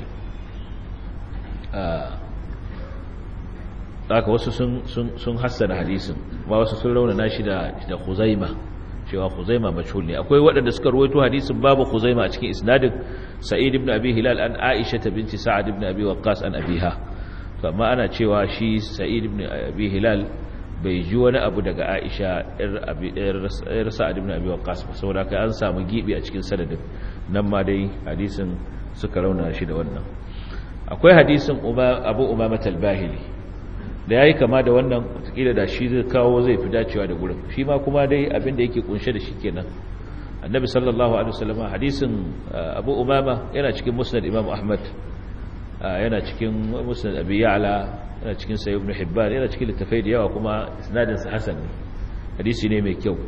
haka wasu sun sun sun hassana hadisin ba wasu sun rauna shi da da Khuzaimah cewa Khuzaimah majhul ne akwai waɗanda suka ruwaito hadisin babu Khuzaimah a cikin isnadin Sa'id ibn Abi Hilal an Aisha binti Sa'ad ibn Abi Waqqas an abiha to amma ana cewa shi Sa'id ibn Abi Hilal bai ji wani abu daga Aisha ir Abi ir Sa'ad ibn Abi Waqqas ba saboda kai an samu gibi a cikin sanadin nan ma dai hadisin suka rauna shi da wannan akwai hadisin Abu Umama al-Bahili da yayi kama da wannan kila da shi zai kawo zai fi dacewa da gurin shi ma kuma dai abin da yake kunshe da shi kenan annabi sallallahu alaihi wasallam hadisin Abu Umama yana cikin musnad Imam Ahmad yana cikin musnad Abi Ya'la yana cikin Sahih Ibn Hibban yana cikin littafai da yawa kuma isnadin sa hasan ne hadisi ne mai kyau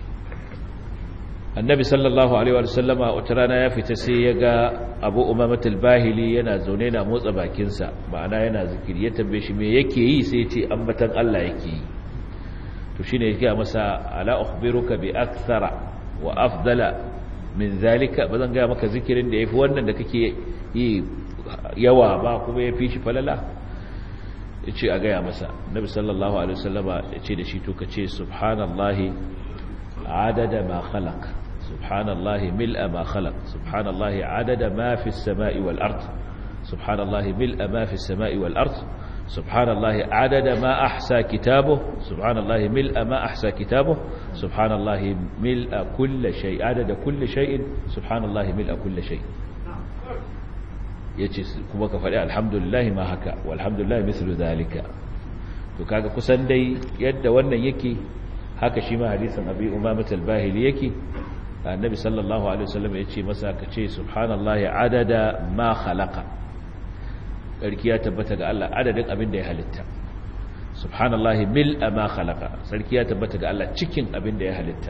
annabi sallallahu alaihi wasallam wata rana ya fita sai ya ga Abu Umama al-Bahili yana zaune na motsa bakin sa ma'ana yana zikiri ya tambaye shi me yake yi sai ya ce ambatan Allah yake yi to shine yake masa ala ukhbiruka bi akthara wa afdala min zalika bazan ga maka zikirin da yafi wannan da kake yi yawa ba kuma yafi shi falala yace a ga masa nabi sallallahu alaihi wasallama yace da shi to kace subhanallahi adada ma khalaq subhanallahi mil'a ma khalaq subhanallahi adada ma fi as-sama'i wal ard subhanallahi mil'a ma fi as-sama'i wal ard سبحان الله عدد ما أحصى كتابه سبحان الله ملء ما أحصى كتابه سبحان الله ملء كل شيء عدد كل شيء سبحان الله ملء كل شيء yace kuma ka faɗi alhamdulillah ma haka walhamdulillah mislu zalika to kaga kusan dai yadda wannan yake haka shi ma hadisin Abi Umama al-Bahili yake annabi sallallahu alaihi wasallam yace masa kace subhanallahi adada ma khalaqa sarki ya tabbata ga Allah adadin abin da ya halitta subhanallahi mil'a ma khalaqa sarki ya tabbata ga Allah cikin abin da ya halitta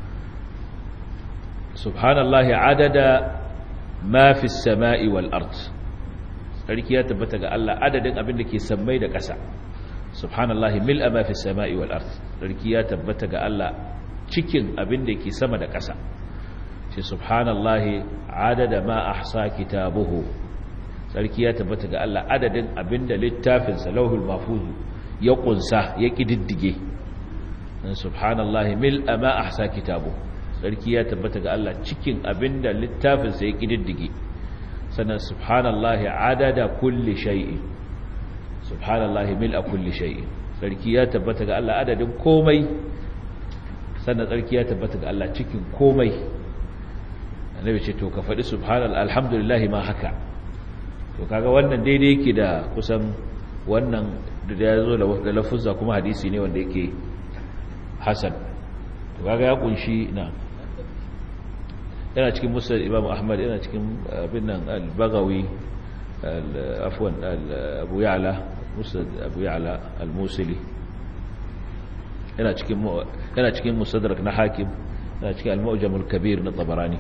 subhanallahi adada ma fi as-sama'i wal ard sarki ya tabbata ga Allah adadin abin da ke sammai da ƙasa subhanallahi mil'a ma fi as-sama'i wal ard sarki ya tabbata ga Allah cikin abin da ke sama da ƙasa shi subhanallahi adada ma ahsa kitabuhu sarki ya tabbata ga Allah adadin abinda littafinsa lauhul mahfuz ya kunsa ya kididdige subhanallahi mil'a ma ahsa kitabu sarki ya tabbata ga Allah cikin abinda littafinsa ya kididdige sannan subhanallahi adada kulli shay'in subhanallahi mil'a kulli shay'in sarki ya tabbata ga Allah adadin komai sannan sarki ya tabbata ga Allah cikin komai annabi ce to ka faɗi subhanallahi alhamdulillah ma haka to kaga wannan daidai yake da kusan wannan da ya zo da lafuzza kuma hadisi ne wanda yake hasan to kaga ya kunshi na yana cikin musnad Imam Ahmad yana cikin abin nan al-Baghawi afwan Abu Ya'la musnad Abu Ya'la al-Musili yana cikin yana cikin Mustadrak na Hakim yana cikin al-Mu'jam al-Kabir na Tabarani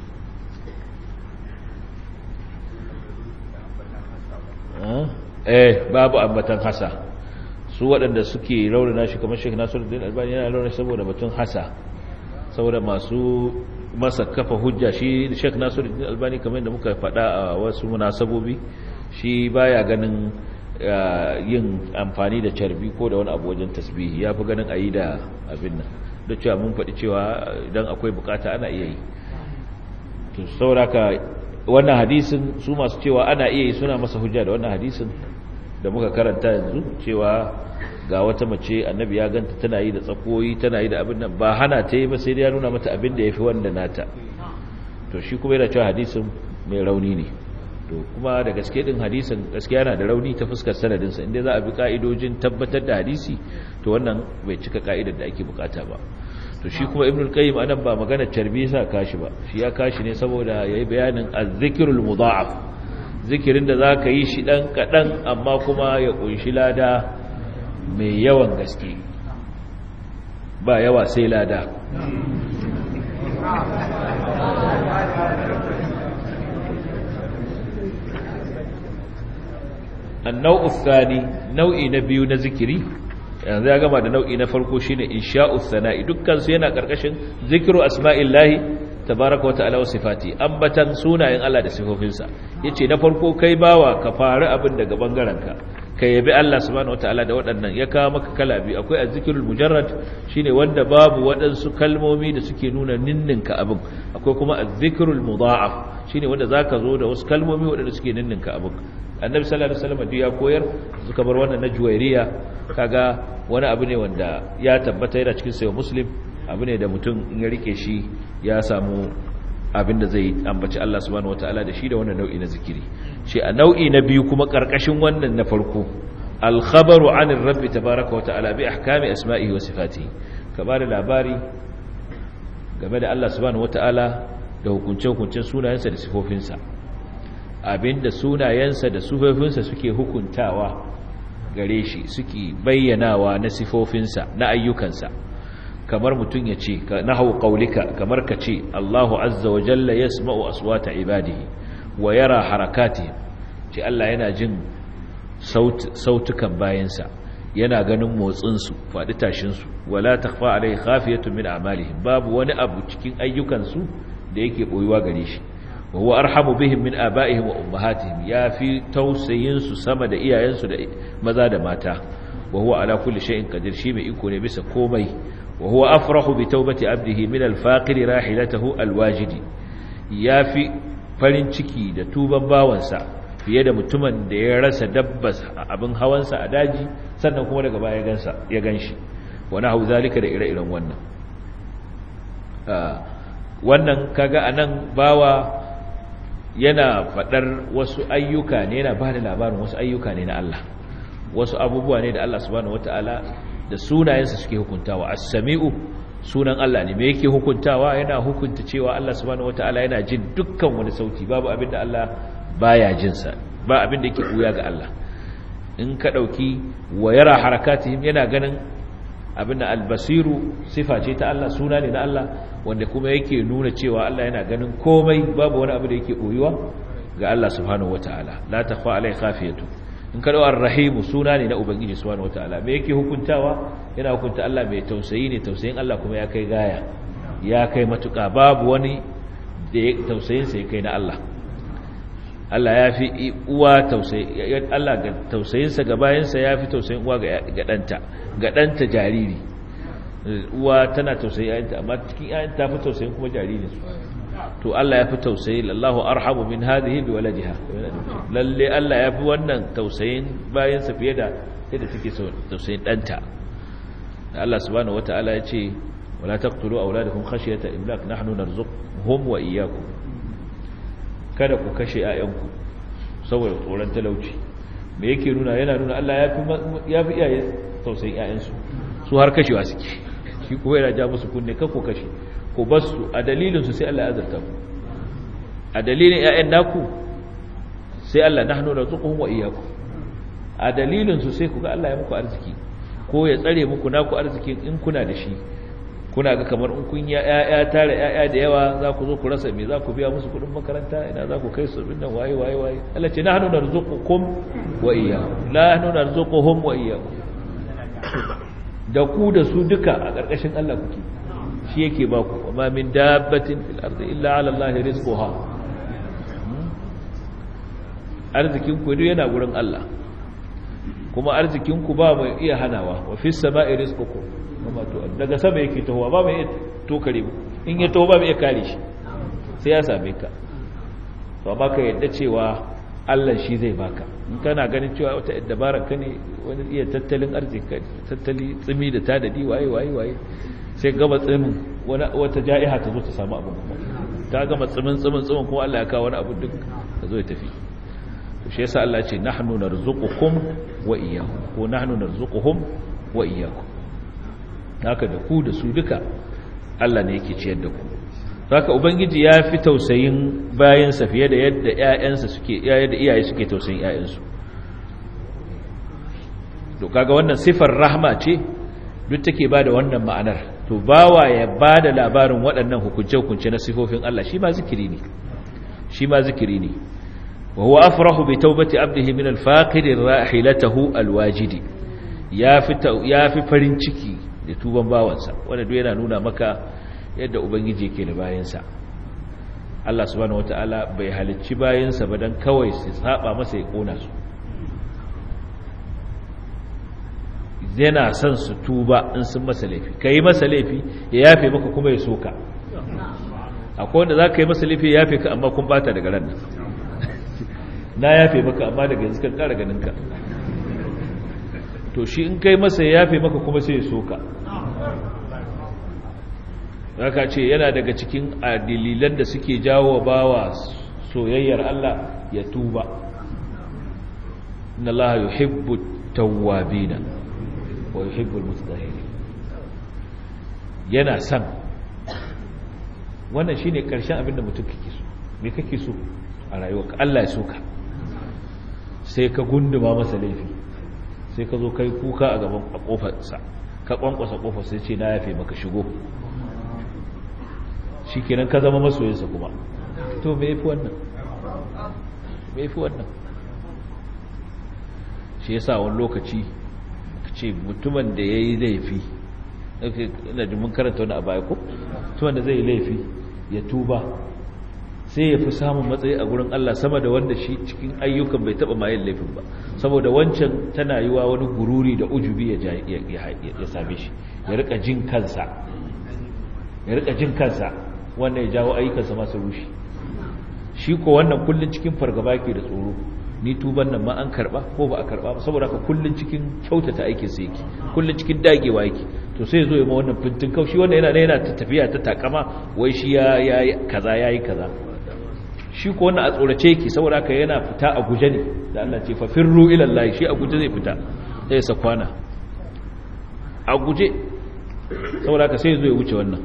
eh babu ambatan hasa su waɗanda suke raunana shi kamar Sheikh Nasiruddin Albani yana raunana saboda batun hasa saboda masu masa kafa hujja. Shi Sheikh Nasiruddin Albani kamar da muka faɗa a wasu munasabobi, shi baya ganin yin amfani da carbi ko da wani abu wajen tasbihi, ya fi ganin ayi da abin nan, da cewa mun faɗi cewa idan akwai bukata ana iya yi. to sauraka wannan hadisin su masu cewa ana iya yi suna masa hujja da wannan hadisin da muka karanta yanzu, cewa ga wata mace annabi ya ganta tana yi da tsakoyi, tana yi da abin nan, ba hana ta yi ba, sai dai ya nuna mata abin da ya fi wanda nata. to shi kuma yana cewa hadisin mai rauni ne. to kuma da gaske din hadisin gaskiya yana da rauni ta fuskar sanadinsa, inda za a bi ka'idojin tabbatar da hadisi to wannan bai cika ka'idar da ake bukata ba. to shi kuma ibnul qayyim anan ba magana carbi sa kashi ba, shi ya kashi ne saboda yayi bayanin az-zikrul mudha'af, zikirin da zaka yi shi dan kadan amma kuma ya kunshi lada mai yawan gaske, ba yawa sai lada. النوع الثاني nau'i na biyu na zikiri, yanzu ya gama da nau'i na farko shine insha'us sana'i, dukkan su yana karkashin zikru asma'illahi tabaaraka wa ta'ala wa sifati, ambatan sunayen Allah da sifofinsa. yace na farko kai bawa ka fara abin daga bangaranka, ka yabi Allah subhanahu wa ta'ala da waɗannan. ya kawo maka kala biyu, akwai azzikrul mujarrad shine wanda babu waɗansu kalmomi da suke nuna ninninka abin, akwai kuma azzikrul mudha'af shine wanda zaka zo da wasu kalmomi waɗanda suke ninninka abin. annabi sallallahu alaihi wasallam ya koyar, suka bar wannan na juwairiya, kaga wani abu ne wanda ya tabbata yana cikin sayo muslim, abu ne da mutum in ya rike shi ya samu abin da zai ambaci Allah subhanahu wataala da shi da wannan nau'i na zikiri. shi a nau'i na biyu kuma karkashin wannan na farko, al-khabaru 'anir rabbi tabaaraka wa ta'ala bi ahkami asma'ihi wa sifatihi, ka bada labari game da Allah subhanahu wataala da hukunce-hukuncen sunayensa da sifofinsa, abinda sunayensa da sifofinsa suke hukuntawa gare shi, suke bayyanawa na sifofinsa na ayyukansa. kamar mutum ya ce nahu qaulika, kamar ka ce Allahu azza wa jalla yasma'u aswata ibadihi wa yara harakatihim, ce Allah yana jin sautukan bayansa, yana ganin motsinsu, faɗi tashinsu. wala takhfa alai khafiyatun min a'malihim, babu wani abu cikin ayyukansu da yake boyuwa gare shi. wa huwa arhamu bihim min aba'ihim wa ummahatihim, yafi tausayin su sama da iyayensu da maza da mata. wa huwa ala kulli shay'in qadir, shi mai iko ne bisa komai. wa huwa afrahu bi tawbati abdihi min al-faqir rahilatahu al-wajidi, yafi farin ciki da tuban bawansa fiye da mutumin da ya rasa dabbas abin hawansa a daji sannan kuma daga baya gansa ya ganshi. wa nahu zalika da ire-iren wannan. wannan kaga anan bawa yana fadar wasu ayyuka ne, yana ba da labarin wasu ayyuka ne na Allah, wasu abubuwa ne da Allah subhanahu wataala da sunayensa suke hukuntawa. as-sami'u sunan Allah ne, me yake hukuntawa? yana hukunta cewa Allah subhanahu wataala yana jin dukkan wani sauti, babu abinda Allah baya jin sa, ba abinda yake buya ga Allah. in ka dauki wa yara harakatihim, yana ganin abinda al-basiru sifa ce ta Allah, suna ne na Allah wanda kuma yake nuna cewa Allah yana ganin komai, babu wani abu da yake boyuwa ga Allah subhanahu wataala. la takhfa alai khafiyatu. in ka dawo ar-rahim, suna ne na ubangiji subhanahu wataala, me yake hukuntawa? yana hukunta Allah mai tausayi ne, tausayin Allah kuma ya kai gaya, ya kai matuƙa, babu wani da tausayin sa ya kai na Allah. Allah ya fi uwa tausayi, Allah ga tausayin sa ga bayan sa ya fi tausayin uwa ga danta, ga danta jariri. uwa tana tausayi ayanta, amma cikin ayanta ta fi tausayin kuma jariri su. to Allah ya fi tausayi, lallahu arhamu min hadhihi bi waladiha, lalle Allah ya fi wannan tausayin bayan sa fiye da yadda take tausayin danta. Allah subhanahu wataala ya ce wala taqtulu auladakum khashyata imlak nahnu narzuquhum wa iyyakum, kada ku kashe ayanku saboda tsoron talauci. me yake nuna? yana nuna Allah ya fi ya fi iyaye tausayin ayansu, su har kashewa suke, shi ko yana ja musu kunne kan ku kashe, ko basu a dalilinsu sai Allah ya azarta ku, a dalilin ƴaƴan naku sai Allah nahnu narzuquhum wa iyyakum, a dalilinsu sai ku ga Allah ya muku arziki, ko ya tsare muku naku arzikin in kuna da shi. kuna ga kamar in kun ya ƴaƴa tare ƴaƴa da yawa za ku zo ku rasa me za ku biya musu kuɗin makaranta, ina za ku kai su bin nan waye waye waye. Allah ce nahnu narzuqukum wa iyyakum, la nahnu narzuquhum wa iyyakum, da ku da su duka a ƙarƙashin Allah kuke, shi yake ba ku ma min dabbatin fil ardi illa ala allahi rizquha arzikin ku yana gurin Allah kuma arzikin ku ba mai iya hanawa wa fis sama'i rizqukum kuma to daga sama yake tahowa ba mai tokare in ya taho ba mai kare shi sai ya same ka to amma ka yadda cewa Allah shi zai baka in kana ganin cewa wata dabarar ka ne wani iya tattalin arziki tattali tsimi da tadadi waye waye waye sai gaba tsimin wata ja'iha ta zo ta samu abin kuma ta gama tsimin tsimin tsimin kuma Allah ya kawo wani abu duk ta zo ya tafi to shi yasa Allah ya ce nahnu narzuqukum wa iyyakum ko nahnu narzuquhum wa iyyakum haka da ku da su duka Allah ne yake ciyar da ku haka ubangiji ya fi tausayin bayansa fiye da yadda ƴaƴansa suke yadda iyaye suke tausayin ƴaƴansu to kaga wannan sifar rahma ce duk take bada wannan ma'anar to bawa ya bada labarin waɗannan hukunce-hukunce na sifofin Allah shi ma zikiri ne shi ma zikiri ne wa huwa afrahu bi tawbati abdihi min al-faqid rahilatahu al-wajidi ya fi ya fi farin ciki da tuban bawansa wanda duk yana nuna maka yadda ubangiji yake da bayansa Allah subhanahu wataala bai halicci bayansa ba dan kawai su saba masa ya kona su yana son su tuba in sun masa laifi kai masa laifi ya yafe maka kuma ya soka akwai wanda zaka yi masa laifi ya yafe ka amma kun bata daga ran nan na yafe maka amma daga yanzu kan kara ganin ka to shi in kai masa ya yafe maka kuma sai ya soka haka ce yana daga cikin dalilan da suke jawo bawa soyayyar Allah ya tuba inna Allah yuhibbu tawwabina wa yuhibbu almutatahhirin yana san wannan shine karshen abin da mutum kake so me kake so a rayuwarka Allah ya soka sai ka gunduma masa laifi sai ka zo kai kuka a gaban kofarsa ka kwankwasa kofar sai ce na yafe maka shigo shikenan ka zama masoyinsa kuma to me yafi wannan me yafi wannan shi yasa wani lokaci ce mutumin da yayi laifi ina jin mun karanta wani a baya ko mutumin da zai yi laifi ya tuba sai ya fi samun matsayi a gurin Allah sama da wanda shi cikin ayyukan bai taba mayin laifin ba saboda wancan tana yiwa wani gururi da ujubi ya ya same shi ya rika jin kansa ya rika jin kansa wannan ya jawo ayyukansa masu rushe shi ko wannan kullun cikin fargaba yake da tsoro ni tuban nan ma an karba ko ba a karba ba saboda haka kullun cikin kyautata aikin sa yake kullun cikin dagewa yake to sai zo ya ma wannan fintin kaushi wannan yana yana ta tafiya ta takama wai shi ya yayi kaza yayi kaza shi ko wannan a tsorace yake saboda haka yana fita a guje ne da Allah ce fa firru ila Allah shi a guje zai fita sai sa kwana a guje saboda haka sai zo ya wuce wannan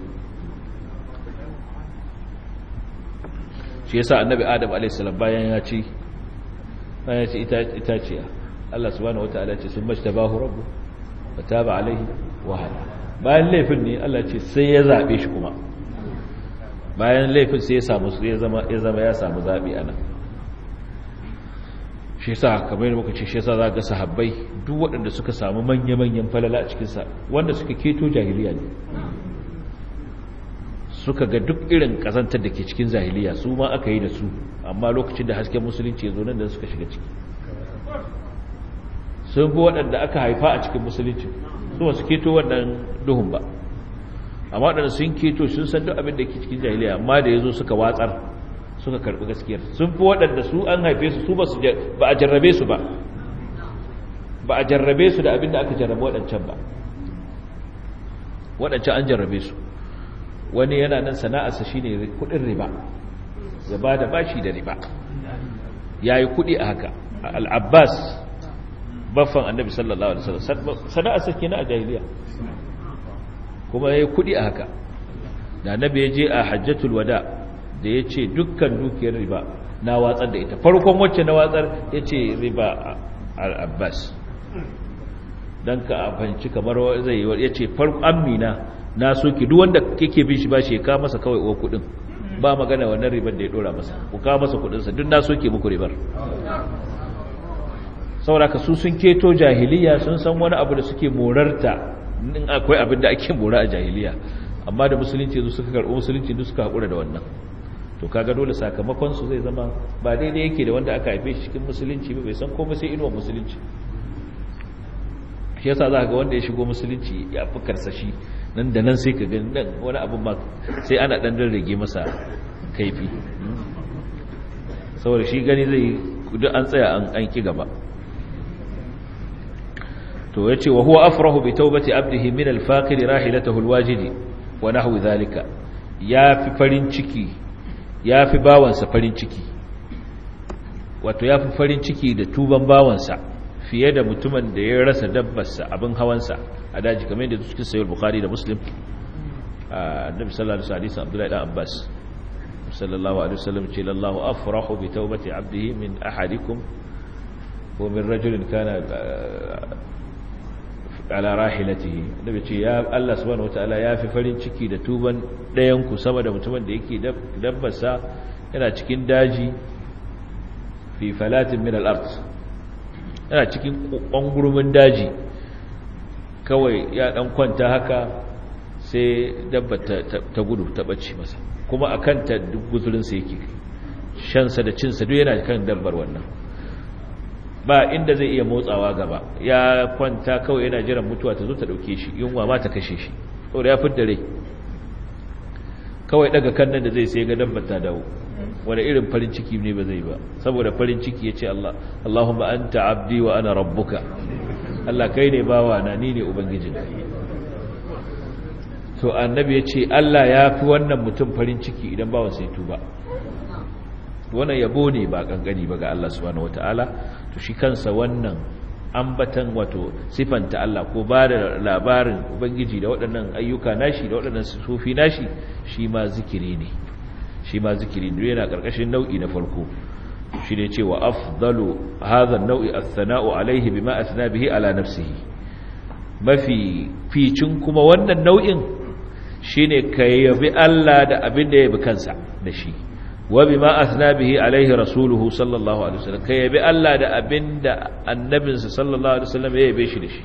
shi yasa annabi adam alayhis salam bayan ya ci bayan ya ci itaciya Allah subhanahu wataala ya ce sun majtabahu rabbu fataba alayhi wa hada bayan laifin ne Allah ce sai ya zabe shi kuma bayan laifin sai ya samu ya zama ya zama ya samu zabi ana shi yasa kamar yadda muka ce shi yasa za ga sahabbai duk waɗanda suka samu manya-manyan falala a cikin sa wanda suka keto jahiliya ne suka ga duk irin kazantar da ke cikin jahiliya su ma aka yi da su amma lokacin da hasken musulunci ya zo nan da suka shiga ciki sun fi waɗanda aka haifa a cikin musulunci su ba su keto wannan duhun ba amma waɗanda sun keto sun san duk abin da ke cikin jahiliya amma da ya zo suka watsar suka karɓi gaskiyar sun fi waɗanda su an haife su su ba a jarrabe su ba ba a jarrabe su da abin da aka jarrabe waɗancan ba waɗancan an jarrabe su wani yana nan sana'arsa shine kudin riba ya bada bashi da riba yayi kudi a haka al-Abbas baffan Annabi sallallahu alaihi wasallam sana'arsa kenan a jahiliya kuma yayi kudi a haka da Annabi ya je a Hajjatul Wada da yace dukkan dukiyar riba na watsar da ita farkon wacce na watsar yace riba al-Abbas dan ka fanci kamar zai yace farko amina na soki duk wanda kake bin shi ba shi ka masa kawai uwa kudin ba magana wannan ribar da ya dora masa ku ka masa kudin sa duk na soke muku ribar saboda ka su sun keto jahiliya sun san wani abu da suke morarta in akwai abin da ake mora a jahiliya amma da musulunci su suka karɓi musulunci duk suka haƙura da wannan to kaga dole sakamakon su zai zama ba daidai yake da wanda aka haife shi cikin musulunci ba bai san komai sai inuwar musulunci shi yasa za ka ga wanda ya shigo musulunci ya fi karsashi nan da nan sai ka gani nan wani abin ma sai ana ɗan rage masa kaifi saboda shi gani zai duk an tsaya an ki gaba to yace wa huwa afrahu bi tawbati abdihi min al-faqir rahilatahu al-wajidi wa nahwi dhalika yafi farin ciki yafi bawansa farin ciki wato yafi farin ciki da tuban bawansa fiye da mutumin da ya rasa dabbarsa abin hawansa a daji kamar yadda cikin sahih bukhari da muslim annabi sallallahu alaihi wasallam abdullahi dan abbas sallallahu alaihi wasallam ce lallahu afrahu bi tawbati abdihi min ahadikum wa min rajulin kana ala rahilatihi nabi ce ya Allah subhanahu wataala ya fi farin ciki da tuban ɗayan ku sama da mutumin da yake dabbarsa yana cikin daji fi falatin min al-ard yana cikin bangurumin daji kawai ya dan kwanta haka sai dabba ta gudu ta bace masa kuma akan ta duk guzurin sa yake shan sa da cin sa duk yana kan dabbar wannan ba inda zai iya motsawa gaba ya kwanta kawai yana jiran mutuwa ta zo ta dauke shi yunwa ma ta kashe shi saboda ya fidda rai kawai daga kannan da zai sai ga dabbar ta dawo wanda irin farin ciki ne ba zai ba saboda farin ciki yace Allah Allahumma anta abdi wa ana rabbuka Allah kai ne bawa na ni ne ubangijinka to annabi yace Allah ya fi wannan mutum farin ciki idan bawan sai tuba wannan yabo ne ba kankani ba ga Allah subhanahu wataala to shi kansa wannan ambatan wato sifanta Allah ko ba da labarin ubangiji da waɗannan ayyuka nashi da waɗannan sifofi nashi shi ma zikiri ne shi ma zikiri ne yana karkashin nau'i na farko shi ne cewa afdalu hadha an-naw'i as-sana'u alayhi bima athna bihi ala nafsihi mafi ficin kuma wannan nau'in shine kai yabi Allah da abin da yabi kansa da shi wa bima athna bihi alaihi rasuluhu sallallahu alaihi wasallam kai yabi Allah da abinda annabinsa sallallahu alaihi wasallam ya yabe shi da shi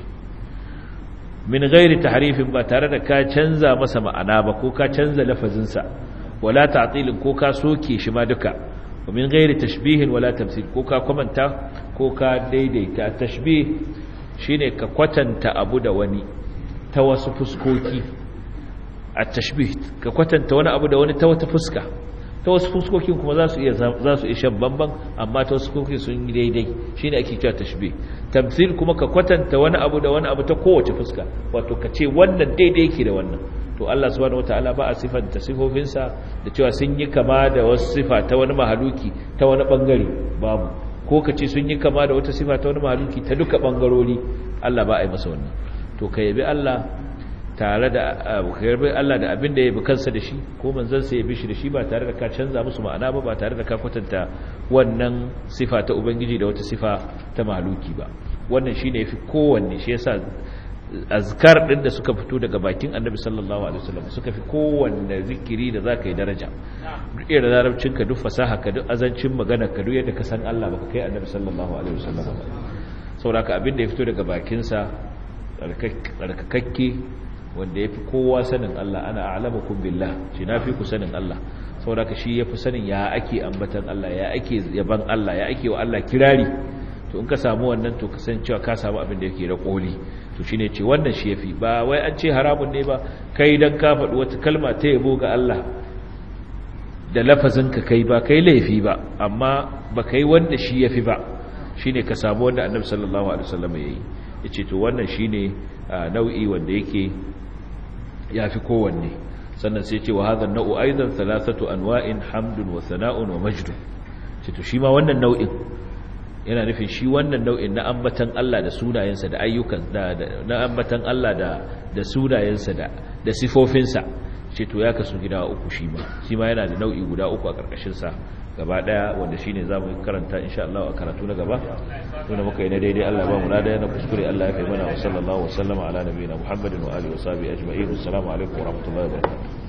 min ghairi tahrifin ba tare da ka canza masa ma'ana ba ko ka canza lafazin sa wala ta'tilin ko ka soke shi ma duka wa min ghairi tashbihin wala tamthil ko ka komanta ko ka daidaita tashbih shine ka kwatanta abu da wani ta wasu fuskoki at-tashbih ka kwatanta wani abu da wani ta wata fuska ta wasu fuskokin kuma za su iya za su iya shan bamban amma ta wasu fuskokin sun yi daidai shine ake cewa tashbih tamthil kuma ka kwatanta wani abu da wani abu ta kowace fuska wato ka ce wannan daidai yake da wannan to Allah subhanahu wataala ba a sifanta sifofinsa da cewa sun yi kama da wasu sifa ta wani mahaluki ta wani bangare babu ko ka ce sun yi kama da wata sifa ta wani mahaluki ta duka bangarori Allah ba a yi masa wannan to ka yabi Allah tare da karbi Allah da abin da ya bi kansa da shi ko manzon sa ya bi shi da shi ba tare da ka canza musu ma'ana ba ba tare da ka kwatanta wannan sifa ta ubangiji da wata sifa ta mahaluki ba wannan shine yafi kowanne shi yasa azkar din da suka fito daga bakin Annabi sallallahu alaihi wasallam suka fi kowanne zikiri da zaka yi daraja duk irin larabcin ka duk fasaha ka duk azancin magana ka duk yadda ka san Allah baka kai Annabi sallallahu alaihi wasallam saboda ka abin da ya fito daga bakin sa tsarkakakke wanda ya fi kowa sanin Allah ana a'lamukum billah shi na fi ku sanin Allah saboda ka shi ya fi sanin ya ake ambatan Allah ya ake yaban Allah ya ake wa Allah kirari to in ka samu wannan to kasancewa ka samu abin da yake da koli to shine ce wannan shi yafi ba wai an ce haramun ne ba kai dan ka faɗi wata kalma ta yabo ga Allah da lafazin ka kai ba kai laifi ba amma ba kai wanda shi yafi ba shine ka samu wanda Annabi sallallahu alaihi wasallam yayi yace to wannan shine nau'i wanda yake ya fi kowanne sannan sai ce wa hadha an-naw'u aidan thalathatu anwa'in hamdun wa sana'un wa majdun ce to shi ma wannan nau'in yana nufin shi wannan nau'in na ambatan Allah da sunayensa da ayyukan da na ambatan Allah da da sunayensa da da sifofinsa ce to ya kasu gida uku shi ma shi ma yana da nau'i guda uku a karkashin sa gaba daya wanda shine zamu karanta insha Allah a karatu na gaba to da muka yi na daidai Allah ba mu lada na kuskure Allah ya kai mana wa sallallahu wa sallama ala nabiyina Muhammadin wa alihi wa sahbihi ajma'in assalamu alaikum wa rahmatullahi wa barakatuh